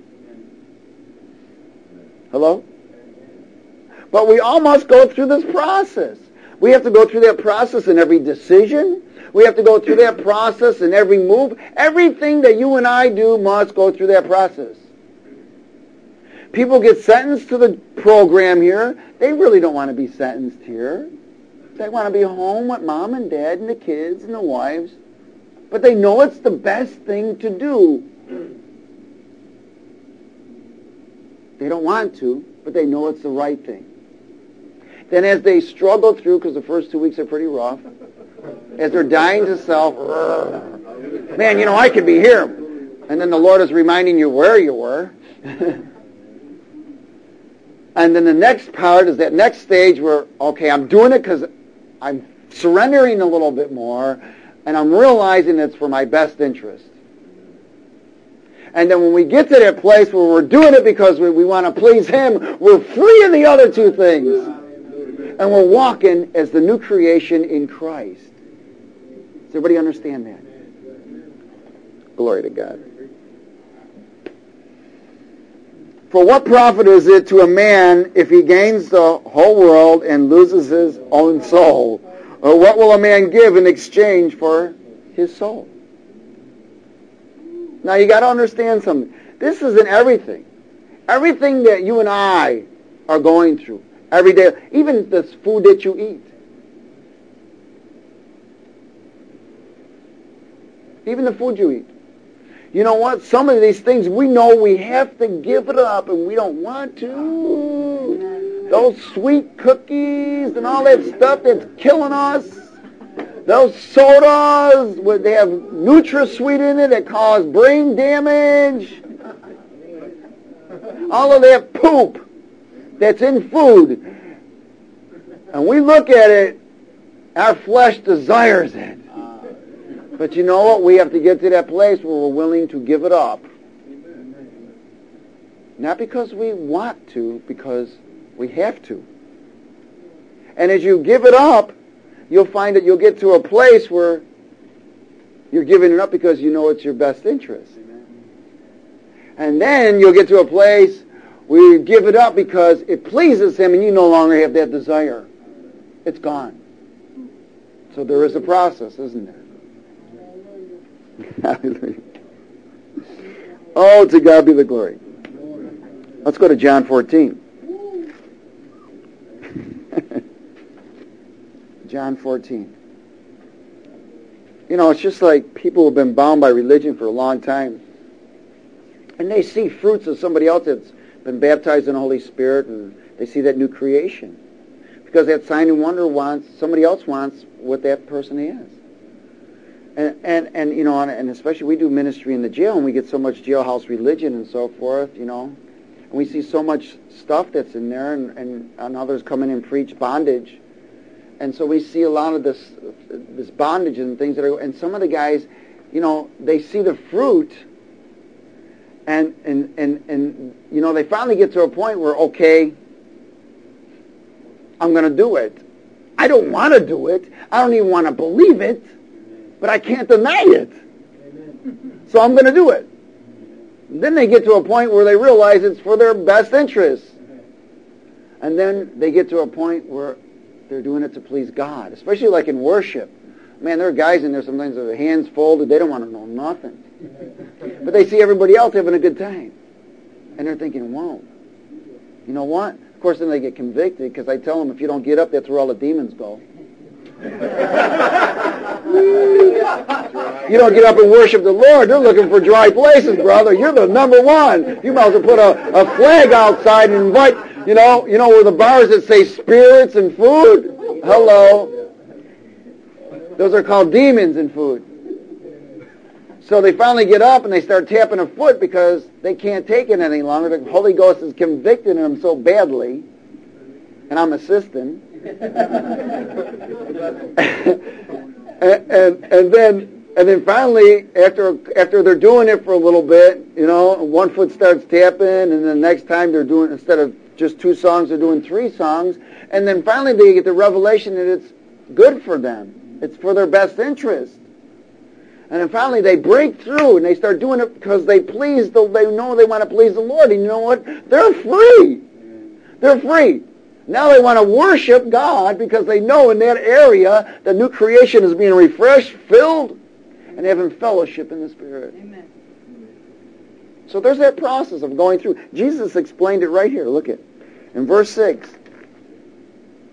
Hello? But we all must go through this process. We have to go through that process in every decision. We have to go through that process in every move. Everything that you and I do must go through that process. People get sentenced to the program here. They really don't want to be sentenced here. They want to be home with mom and dad and the kids and the wives. But they know it's the best thing to do. They don't want to, but they know it's the right thing. Then as they struggle through, because the first two weeks are pretty rough, as they're dying to self, man, you know, I could be here. And then the Lord is reminding you where you were. And then the next part is that next stage where, okay, I'm doing it because I'm surrendering a little bit more, and I'm realizing it's for my best interest. And then when we get to that place where we're doing it because we, we want to please Him, we're free of the other two things. And we're walking as the new creation in Christ. Does everybody understand that? Glory to God. For what profit is it to a man if he gains the whole world and loses his own soul? Or what will a man give in exchange for his soul? Now you got to understand something. This isn't everything. Everything that you and I are going through every day, even the food that you eat. Even the food you eat. You know what? Some of these things we know we have to give it up and we don't want to. Those sweet cookies and all that stuff that's killing us. Those sodas, where they have NutraSweet in it that cause brain damage. All of that poop that's in food. And we look at it, our flesh desires it. But you know what? We have to get to that place where we're willing to give it up. Not because we want to, because we have to. And as you give it up, you'll find that you'll get to a place where you're giving it up because you know it's your best interest. And then you'll get to a place where you give it up because it pleases Him and you no longer have that desire. It's gone. So there is a process, isn't there? Hallelujah. Oh, to God be the glory. Let's go to John fourteen. John fourteen. You know, it's just like people who have been bound by religion for a long time. And they see fruits of somebody else that's been baptized in the Holy Spirit, and they see that new creation. Because that sign and wonder wants, somebody else wants what that person is. And, and, and you know, and especially we do ministry in the jail, and we get so much jailhouse religion and so forth, you know. And we see so much stuff that's in there, and, and, and others come in and preach bondage. And so we see a lot of this this bondage and things that are, and some of the guys, you know, they see the fruit, and, and, and, and you know, they finally get to a point where, okay, I'm going to do it. I don't want to do it. I don't even want to believe it. But I can't deny it. So I'm going to do it. And then they get to a point where they realize it's for their best interest. And then they get to a point where they're doing it to please God. Especially like in worship. Man, there are guys in there sometimes with their hands folded. They don't want to know nothing. But they see everybody else having a good time. And they're thinking, whoa. You know what? Of course, then they get convicted because I tell them if you don't get up, that's where all the demons go. You don't get up and worship the Lord. They're looking for dry places, brother. You're the number one. You might as well put a, a flag outside and invite, you know, you know where the bars that say spirits and food? Hello. Those are called demons in food. So they finally get up and they start tapping a foot because they can't take it any longer. The Holy Ghost is convicting them so badly, and I'm assisting. and, and and then and then finally after after they're doing it for a little bit, you know, one foot starts tapping, and then the next time they're doing, instead of just two songs, they're doing three songs, and then finally they get the revelation that it's good for them, it's for their best interest, and then finally they break through and they start doing it because they please the, they know they want to please the Lord, and you know what? They're free. They're free. Now they want to worship God because they know in that area the new creation is being refreshed, filled, and having fellowship in the Spirit. Amen. So there's that process of going through. Jesus explained it right here. Look at in verse six.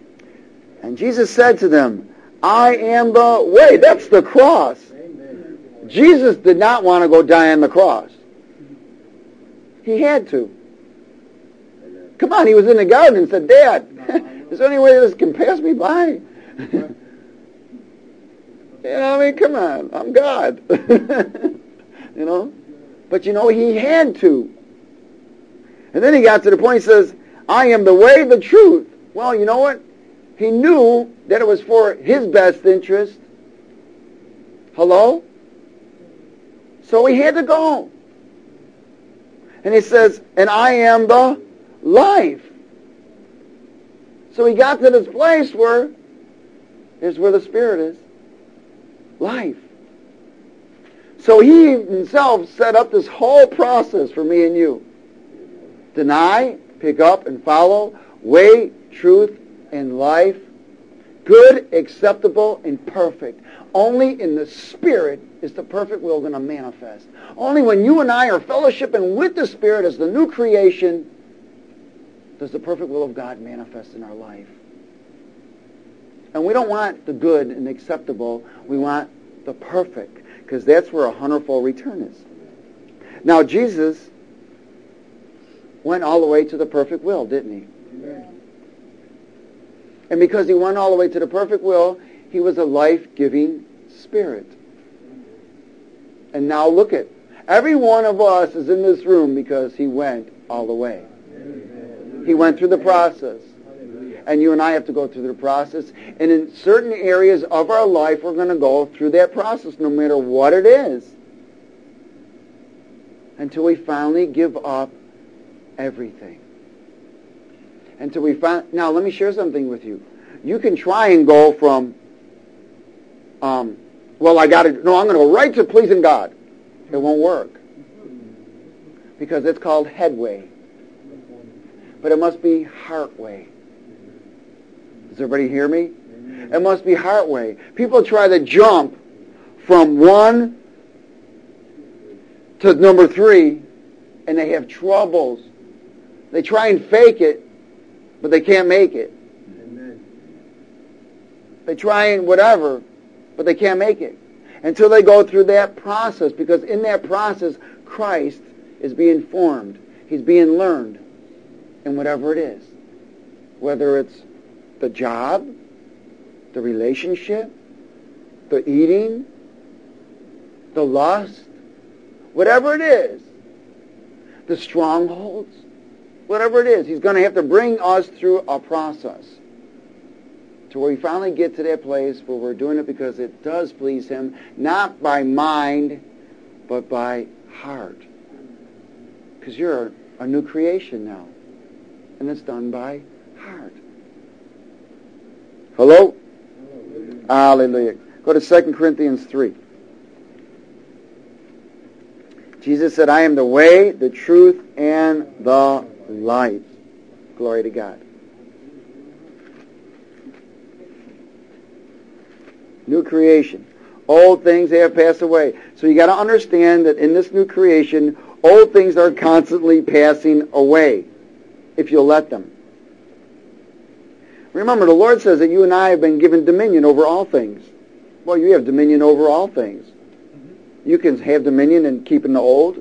And Jesus said to them, I am the way. That's the cross. Amen. Jesus did not want to go die on the cross. He had to. Come on, he was in the garden and said, Dad, is there any way this can pass me by? You know, I mean, come on, I'm God. You know? But you know, he had to. And then he got to the point, he says, I am the way, the truth. Well, you know what? He knew that it was for his best interest. Hello? So he had to go. And he says, and I am the life. So he got to this place where, here's where the Spirit is. Life. So he himself set up this whole process for me and you. Deny, pick up, and follow. Way, truth, and life. Good, acceptable, and perfect. Only in the Spirit is the perfect will going to manifest. Only when you and I are fellowshipping with the Spirit as the new creation does the perfect will of God manifest in our life. And we don't want the good and acceptable. We want the perfect, because that's where a hundredfold return is. Now, Jesus went all the way to the perfect will, didn't he? Amen. And because he went all the way to the perfect will, he was a life-giving Spirit. And now look at, every one of us is in this room because he went all the way. Amen. He went through the process. And you and I have to go through the process. And in certain areas of our life, we're going to go through that process no matter what it is. Until we finally give up everything. Until we find. Now, let me share something with you. You can try and go from, um, well, I got to, no, I'm going to go right to pleasing God. It won't work. Because it's called headway. But it must be heart way. Does everybody hear me? It must be heart way. People try to jump from one to number three, and they have troubles. They try and fake it, but they can't make it. Amen. They try and whatever, but they can't make it. Until they go through that process, because in that process, Christ is being formed. He's being learned in whatever it is. Whether it's the job, the relationship, the eating, the lust, whatever it is, the strongholds, whatever it is, he's going to have to bring us through a process to where we finally get to that place where we're doing it because it does please him, not by mind, but by heart. Because you're a, a new creation now, and it's done by heart. Hello? Hallelujah. Hallelujah. Go to Second Corinthians three. Jesus said, I am the way, the truth, and the life. Glory to God. New creation. Old things have passed away. So you got to understand that in this new creation, old things are constantly passing away, if you'll let them. Remember, the Lord says that you and I have been given dominion over all things. Well, you have dominion over all things. Mm-hmm. You can have dominion in keeping the old,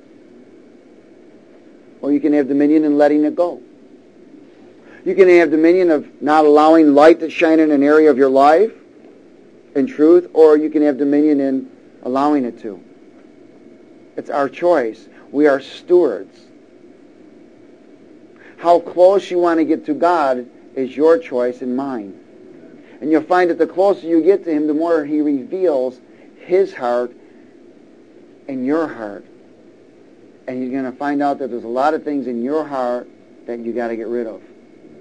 or you can have dominion in letting it go. You can have dominion of not allowing light to shine in an area of your life, in truth, or you can have dominion in allowing it to. It's our choice. We are stewards. How close you want to get to God is your choice and mine. And you'll find that the closer you get to him, the more he reveals his heart and your heart. And you're going to find out that there's a lot of things in your heart that you got to get rid of.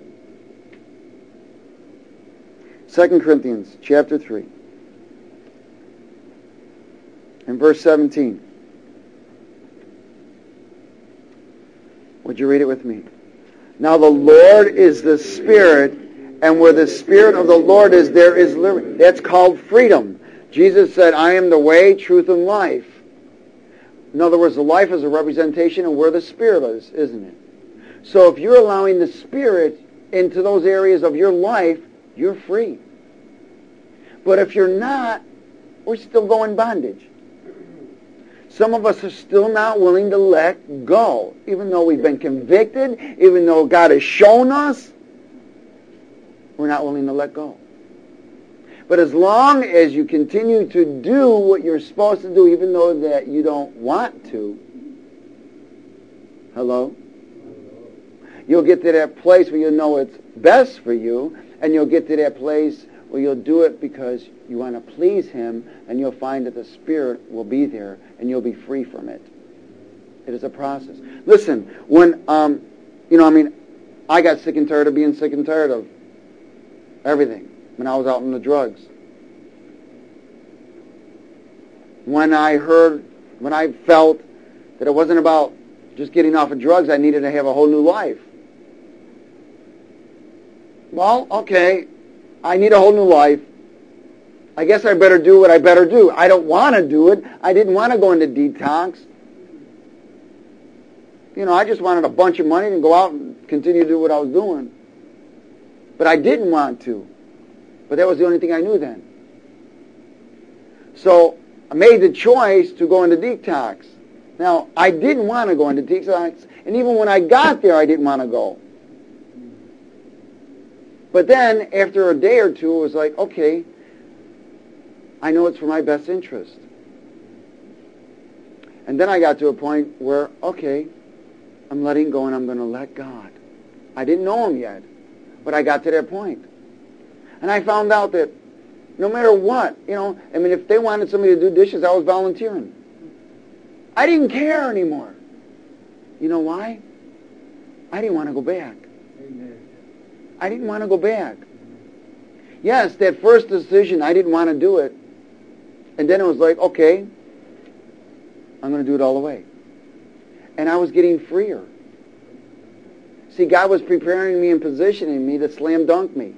Second Corinthians chapter three. And verse seventeen. Would you read it with me? Now the Lord is the Spirit, and where the Spirit of the Lord is, there is liberty. That's called freedom. Jesus said, I am the way, truth, and life. In other words, the life is a representation of where the Spirit is, isn't it? So if you're allowing the Spirit into those areas of your life, you're free. But if you're not, we're still going bondage. Some of us are still not willing to let go, even though we've been convicted, even though God has shown us, we're not willing to let go. But as long as you continue to do what you're supposed to do, even though that you don't want to, hello? You'll get to that place where you know it's best for you, and you'll get to that place where you'll do it because you want to please Him, and you'll find that the Spirit will be there, and you'll be free from it. It is a process. Listen, when, um, you know, I mean, I got sick and tired of being sick and tired of everything when I was out on the drugs. When I heard, when I felt that it wasn't about just getting off of drugs, I needed to have a whole new life. Well, okay, I need a whole new life. I guess I better do what I better do. I don't want to do it. I didn't want to go into detox. You know, I just wanted a bunch of money and go out and continue to do what I was doing. But I didn't want to. But that was the only thing I knew then. So I made the choice to go into detox. Now, I didn't want to go into detox, and even when I got there, I didn't want to go. But then, after a day or two, it was like, okay, I know it's for my best interest. And then I got to a point where, okay, I'm letting go and I'm going to let God. I didn't know Him yet, but I got to that point. And I found out that no matter what, you know, I mean, if they wanted somebody to do dishes, I was volunteering. I didn't care anymore. You know why? I didn't want to go back. Amen. I didn't want to go back. Yes, that first decision, I didn't want to do it. And then it was like, okay, I'm going to do it all the way. And I was getting freer. See, God was preparing me and positioning me to slam dunk me.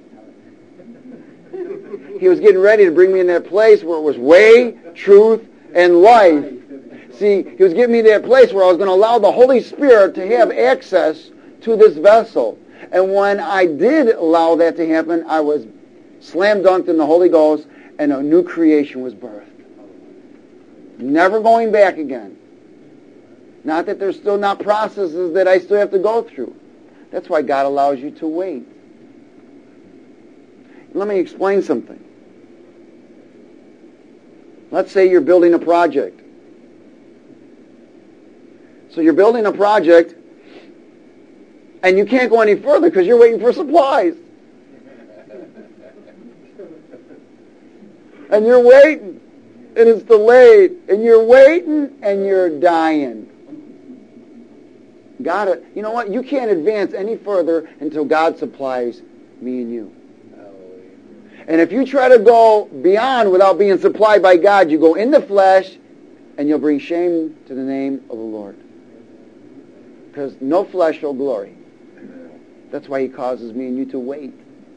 He was getting ready to bring me in that place where it was way, truth, and life. See, He was getting me to that place where I was going to allow the Holy Spirit to have access to this vessel. And when I did allow that to happen, I was slam dunked in the Holy Ghost, and a new creation was birthed. Never going back again. Not that there's still not processes that I still have to go through. That's why God allows you to wait. Let me explain something. Let's say you're building a project. So you're building a project, and you can't go any further because you're waiting for supplies. And you're waiting, and it's delayed, and you're waiting, and you're dying. God, you know what? You can't advance any further until God supplies me and you. And if you try to go beyond without being supplied by God, you go in the flesh, and you'll bring shame to the name of the Lord. Because no flesh shall glory. That's why He causes me and you to wait.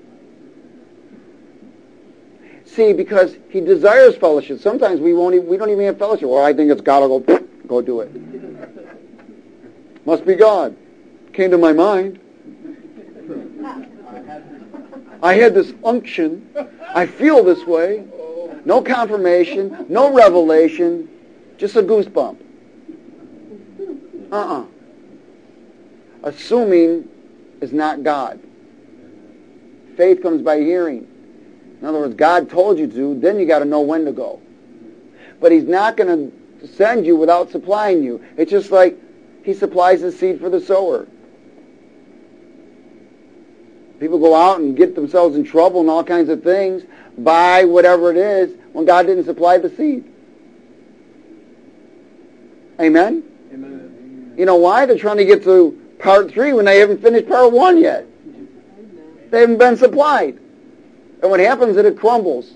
See, because He desires fellowship. Sometimes we won't. Even, we don't even have fellowship. Well, I think it's God. I'll go. Go do it. Must be God. Came to my mind. I had this unction. I feel this way. No confirmation. No revelation. Just a goosebump. Uh-uh. Assuming is not God. Faith comes by hearing. In other words, God told you to, then you got to know when to go. But He's not going to send you without supplying you. It's just like He supplies the seed for the sower. People go out and get themselves in trouble and all kinds of things, buy whatever it is, when God didn't supply the seed. Amen? Amen. You know why? They're trying to get to part three when they haven't finished part one yet. They haven't been supplied. And what happens is it crumbles.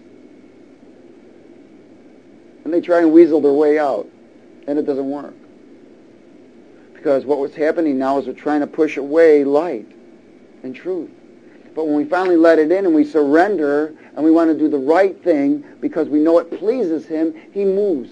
And they try and weasel their way out. And it doesn't work. Because what was happening now is they're trying to push away light and truth. But when we finally let it in and we surrender and we want to do the right thing because we know it pleases Him, He moves.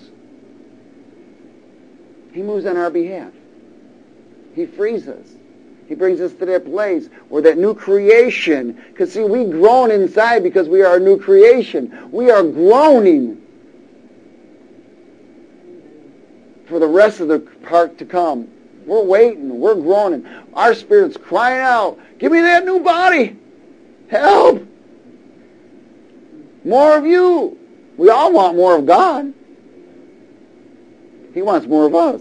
He moves on our behalf. He frees us. He brings us to that place where that new creation, because see, we groan inside because we are a new creation. We are groaning. for the rest of the part to come. We're waiting. We're groaning. Our spirit's crying out, give me that new body. Help. More of you. We all want more of God. He wants more of us.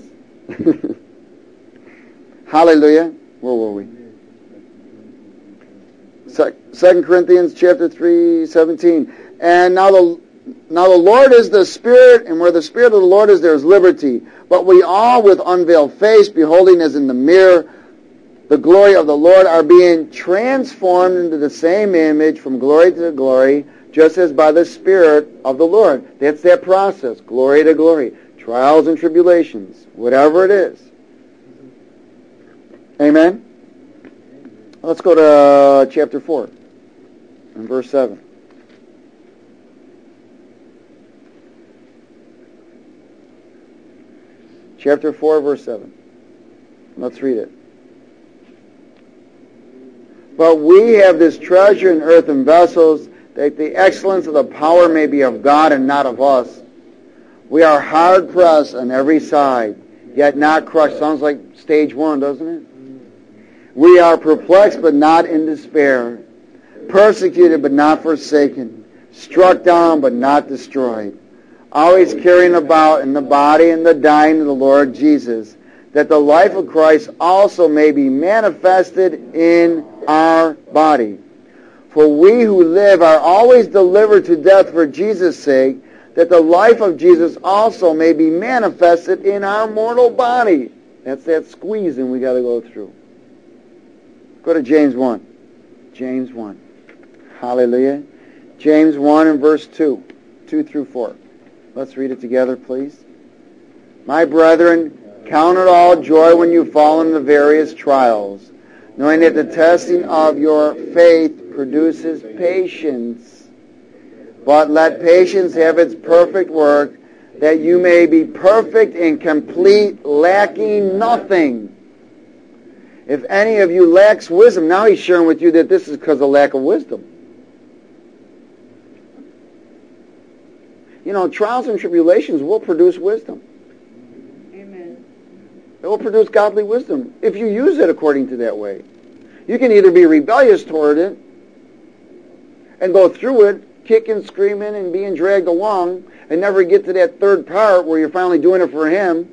Hallelujah. Where were we? Second Corinthians chapter three, seventeen. And now the now the Lord is the Spirit, and where the Spirit of the Lord is, there is liberty. But we all, with unveiled face, beholding as in the mirror the glory of the Lord, are being transformed into the same image from glory to glory, just as by the Spirit of the Lord. That's that process, glory to glory, trials and tribulations, whatever it is. Amen? Let's go to chapter four and verse seven. Chapter four, verse seven. Let's read it. But we have this treasure in earthen vessels, that the excellence of the power may be of God and not of us. We are hard pressed on every side, yet not crushed. Sounds like stage one, doesn't it? We are perplexed, but not in despair. Persecuted, but not forsaken. Struck down, but not destroyed. Always carrying about in the body and the dying of the Lord Jesus, that the life of Christ also may be manifested in our body. For we who live are always delivered to death for Jesus' sake, that the life of Jesus also may be manifested in our mortal body. That's that squeezing we got to go through. Go to James one. James one. Hallelujah. James one and verse two. two through four. Let's read it together, please. My brethren, count it all joy when you fall into various trials, knowing that the testing of your faith produces patience. But let patience have its perfect work, that you may be perfect and complete, lacking nothing. If any of you lacks wisdom, now he's sharing with you that this is because of lack of wisdom. You know, trials and tribulations will produce wisdom. Amen. It will produce godly wisdom if you use it according to that way. You can either be rebellious toward it and go through it, kicking, screaming, and being dragged along, and never get to that third part where you're finally doing it for Him.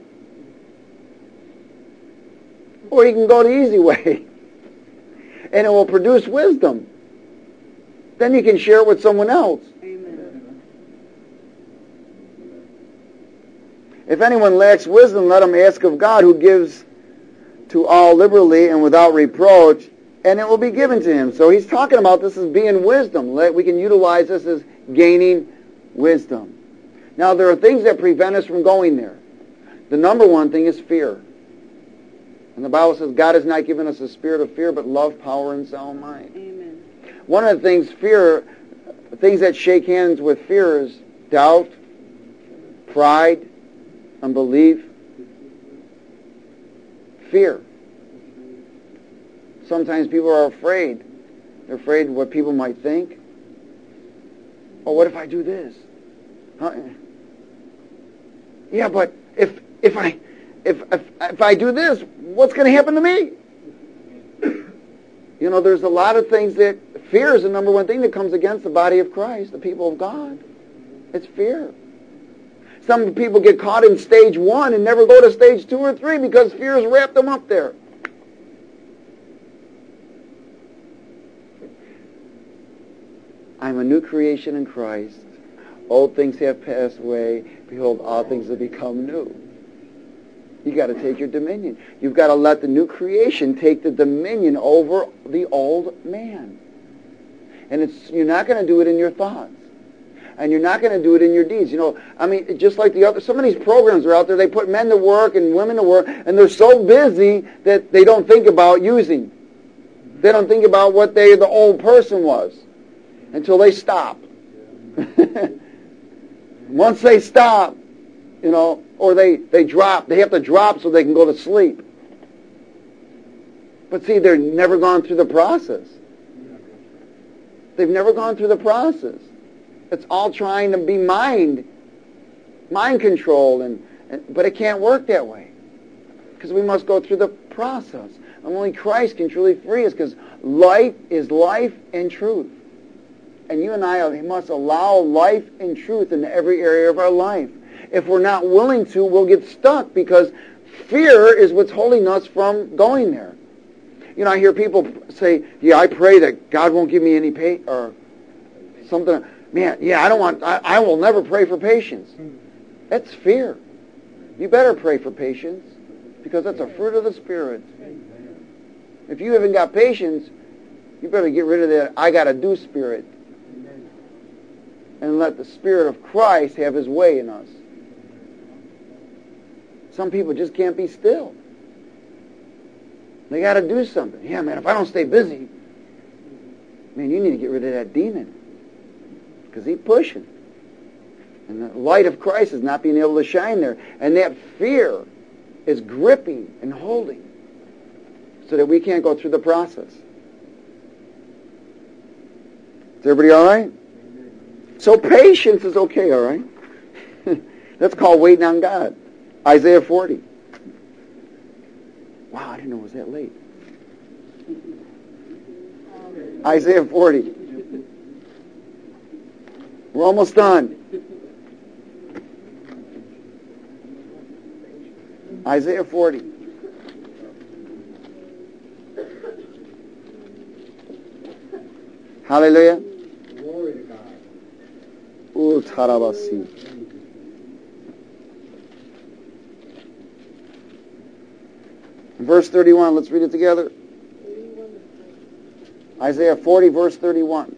Or you can go the easy way, and it will produce wisdom. Then you can share it with someone else. Amen. If anyone lacks wisdom, let him ask of God, who gives to all liberally and without reproach, and it will be given to him. So he's talking about this as being wisdom. We can utilize this as gaining wisdom. Now, there are things that prevent us from going there. The number one thing is fear. And the Bible says God has not given us a spirit of fear, but love, power, and sound mind. Amen. One of the things fear, things that shake hands with fear is doubt, pride, unbelief, fear. Sometimes people are afraid. They're afraid of what people might think. Oh, what if I do this? Huh? Yeah, but if if I if if, if I do this, what's going to happen to me? You know, there's a lot of things that fear is the number one thing that comes against the body of Christ, the people of God. It's fear. Some people get caught in stage one and never go to stage two or three because fear has wrapped them up there. I'm a new creation in Christ. Old things have passed away. Behold, all things have become new. You got to take your dominion. You've got to let the new creation take the dominion over the old man. And it's you're not going to do it in your thoughts. And you're not going to do it in your deeds. You know, I mean, just like the other, some of these programs are out there, they put men to work and women to work, and they're so busy that they don't think about using. They don't think about what they, the old person was until they stop. Once they stop, you know, or they, they drop, they have to drop so they can go to sleep. But see, they've never gone through the process. They've never gone through the process. It's all trying to be mind, mind control and, But it can't work that way because we must go through the process. Only Christ can truly free us because life is life and truth. And you and I must allow life and truth in every area of our life. If we're not willing to, we'll get stuck because fear is what's holding us from going there. You know, I hear people say, yeah, I pray that God won't give me any pain or something. Man, yeah, I don't want, I, I will never pray for patience. That's fear. You better pray for patience because that's a fruit of the Spirit. If you haven't got patience, you better get rid of that I got to do spirit and let the Spirit of Christ have His way in us. Some people just can't be still. They got to do something. Yeah, man, if I don't stay busy, man, you need to get rid of that demon because he's pushing. And the light of Christ is not being able to shine there. And that fear is gripping and holding so that we can't go through the process. Is everybody all right? So patience is okay, all right? That's called waiting on God. Isaiah forty. Wow, I didn't know it was that late. Isaiah forty. We're almost done. Isaiah forty. Hallelujah. Glory to God. Ooh, tarabasi. Verse thirty-one, let's read it together. Isaiah forty, verse thirty-one.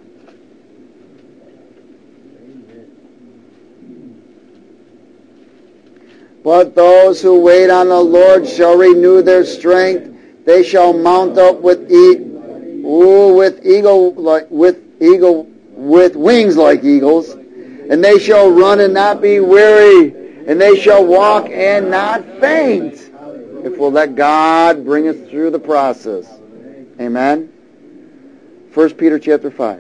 But those who wait on the Lord shall renew their strength. They shall mount up with e- ooh, with eagle like with eagle with wings like eagles, and they shall run and not be weary, and they shall walk and not faint. If we'll let God bring us through the process. Amen. First Peter chapter five.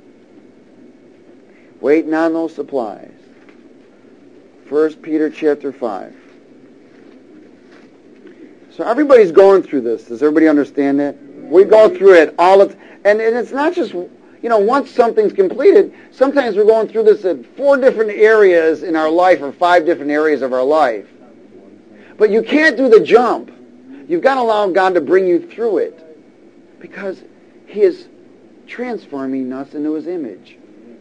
Waiting on those supplies. First Peter chapter five. So everybody's going through this. Does everybody understand that? We go through it all the and, and it's not just, you know, once something's completed, sometimes we're going through this at four different areas in our life or five different areas of our life. But you can't do the jump. You've got to allow God to bring you through it because He is transforming us into His image.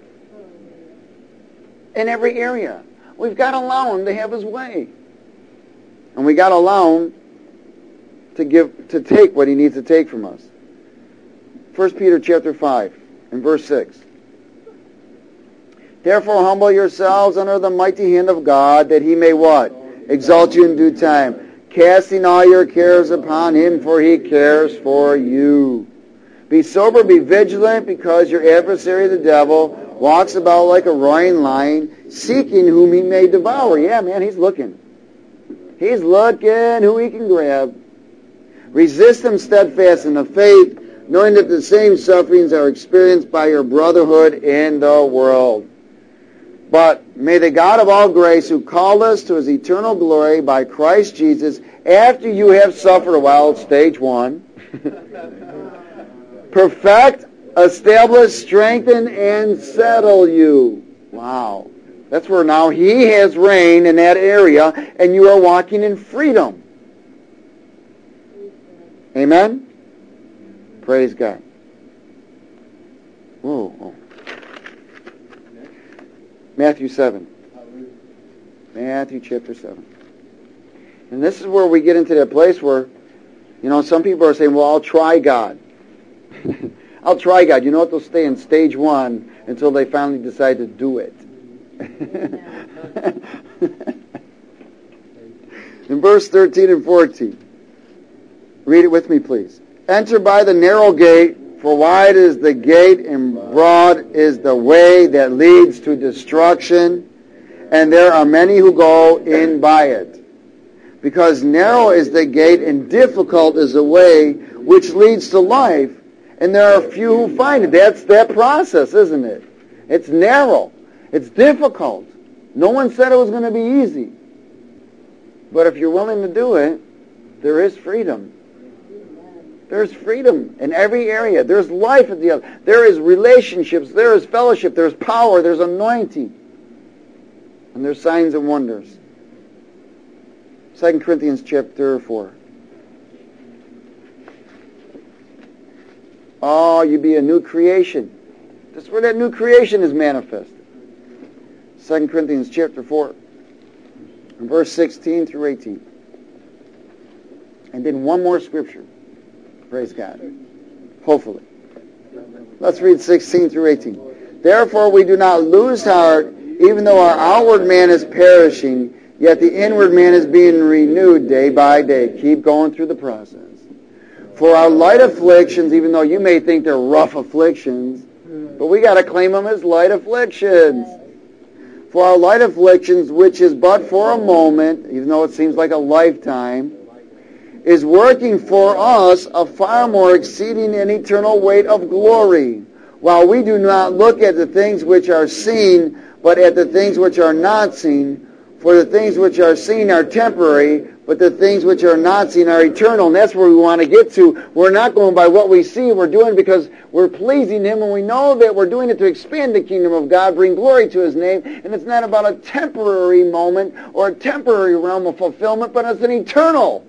In every area. We've got to allow Him to have His way. And we got to allow Him to give, to take what He needs to take from us. First Peter chapter five and verse six. Therefore humble yourselves under the mighty hand of God, that He may what? Exalt you in due time. Casting all your cares upon Him, for He cares for you. Be sober, be vigilant, because your adversary the devil walks about like a roaring lion, seeking whom he may devour. Yeah, man, he's looking. He's looking who he can grab. Resist him steadfast in the faith, knowing that the same sufferings are experienced by your brotherhood in the world. But may the God of all grace, who called us to His eternal glory by Christ Jesus, after you have suffered a while, stage one, perfect, establish, strengthen, and settle you. Wow. That's where now He has reign in that area, and you are walking in freedom. Amen? Praise God. Whoa, whoa. Matthew seven. Matthew chapter seven. And this is where we get into that place where, you know, some people are saying, well, I'll try God. I'll try God. You know what? They'll stay in stage one until they finally decide to do it. In verse thirteen and fourteen. Read it with me, please. Enter by the narrow gate, for wide is the gate and broad is the way that leads to destruction, and there are many who go in by it. Because narrow is the gate and difficult is the way which leads to life, and there are few who find it. That's that process, isn't it? It's narrow. It's difficult. No one said it was going to be easy. But if you're willing to do it, there is freedom. There's freedom in every area. There's life at the other. There is relationships. There is fellowship. There's power. There's anointing. And there's signs and wonders. Second Corinthians chapter four. Oh, you be a new creation. That's where that new creation is manifested. Second Corinthians chapter four. Verse sixteen through eighteen. And then one more scripture. Praise God. Hopefully. Let's read sixteen through eighteen. Therefore we do not lose heart, even though our outward man is perishing, yet the inward man is being renewed day by day. Keep going through the process. For our light afflictions, even though you may think they're rough afflictions, but we got to claim them as light afflictions. For our light afflictions, which is but for a moment, even though it seems like a lifetime, is working for us a far more exceeding and eternal weight of glory, while we do not look at the things which are seen, but at the things which are not seen. For the things which are seen are temporary, but the things which are not seen are eternal. And that's where we want to get to. We're not going by what we see. We're doing because we're pleasing Him, and we know that we're doing it to expand the kingdom of God, bring glory to His name. And it's not about a temporary moment or a temporary realm of fulfillment, but it's an eternal.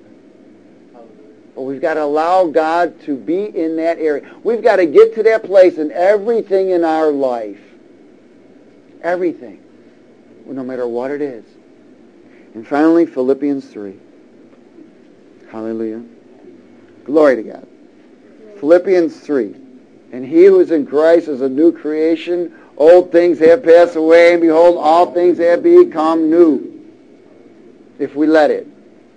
But we've got to allow God to be in that area. We've got to get to that place in everything in our life. Everything. No matter what it is. And finally, Philippians three. Hallelujah. Glory to God. Philippians three. And he who is in Christ is a new creation. Old things have passed away, and behold, all things have become new. If we let it.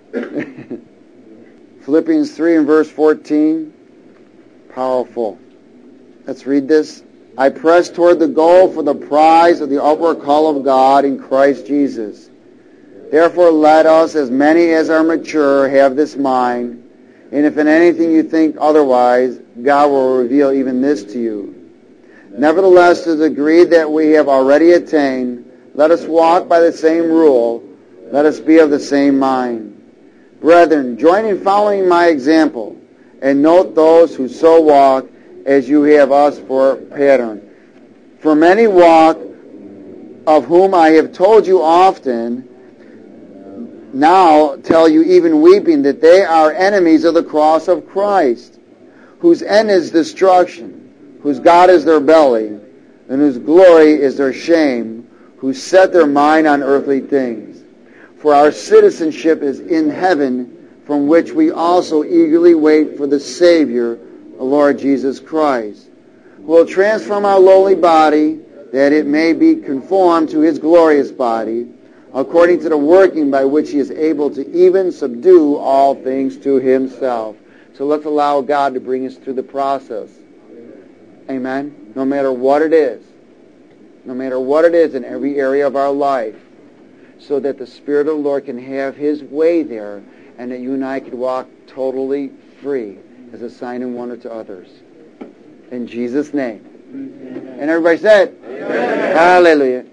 Philippians three and verse fourteen. Powerful. Let's read this. I press toward the goal for the prize of the upward call of God in Christ Jesus. Therefore let us, as many as are mature, have this mind, and if in anything you think otherwise, God will reveal even this to you. Nevertheless, to the degree that we have already attained, let us walk by the same rule, let us be of the same mind. Brethren, join in following my example, and note those who so walk as you have us for pattern. For many walk, of whom I have told you often, now tell you even weeping, that they are enemies of the cross of Christ, whose end is destruction, whose God is their belly, and whose glory is their shame, who set their mind on earthly things. For our citizenship is in heaven, from which we also eagerly wait for the Savior, the Lord Jesus Christ, who will transform our lowly body, that it may be conformed to His glorious body, according to the working by which He is able to even subdue all things to Himself. So let's allow God to bring us through the process. Amen? No matter what it is. No matter what it is in every area of our life. So that the Spirit of the Lord can have His way there, and that you and I can walk totally free as a sign and wonder to others. In Jesus' name. Amen. And everybody said, Amen. Hallelujah.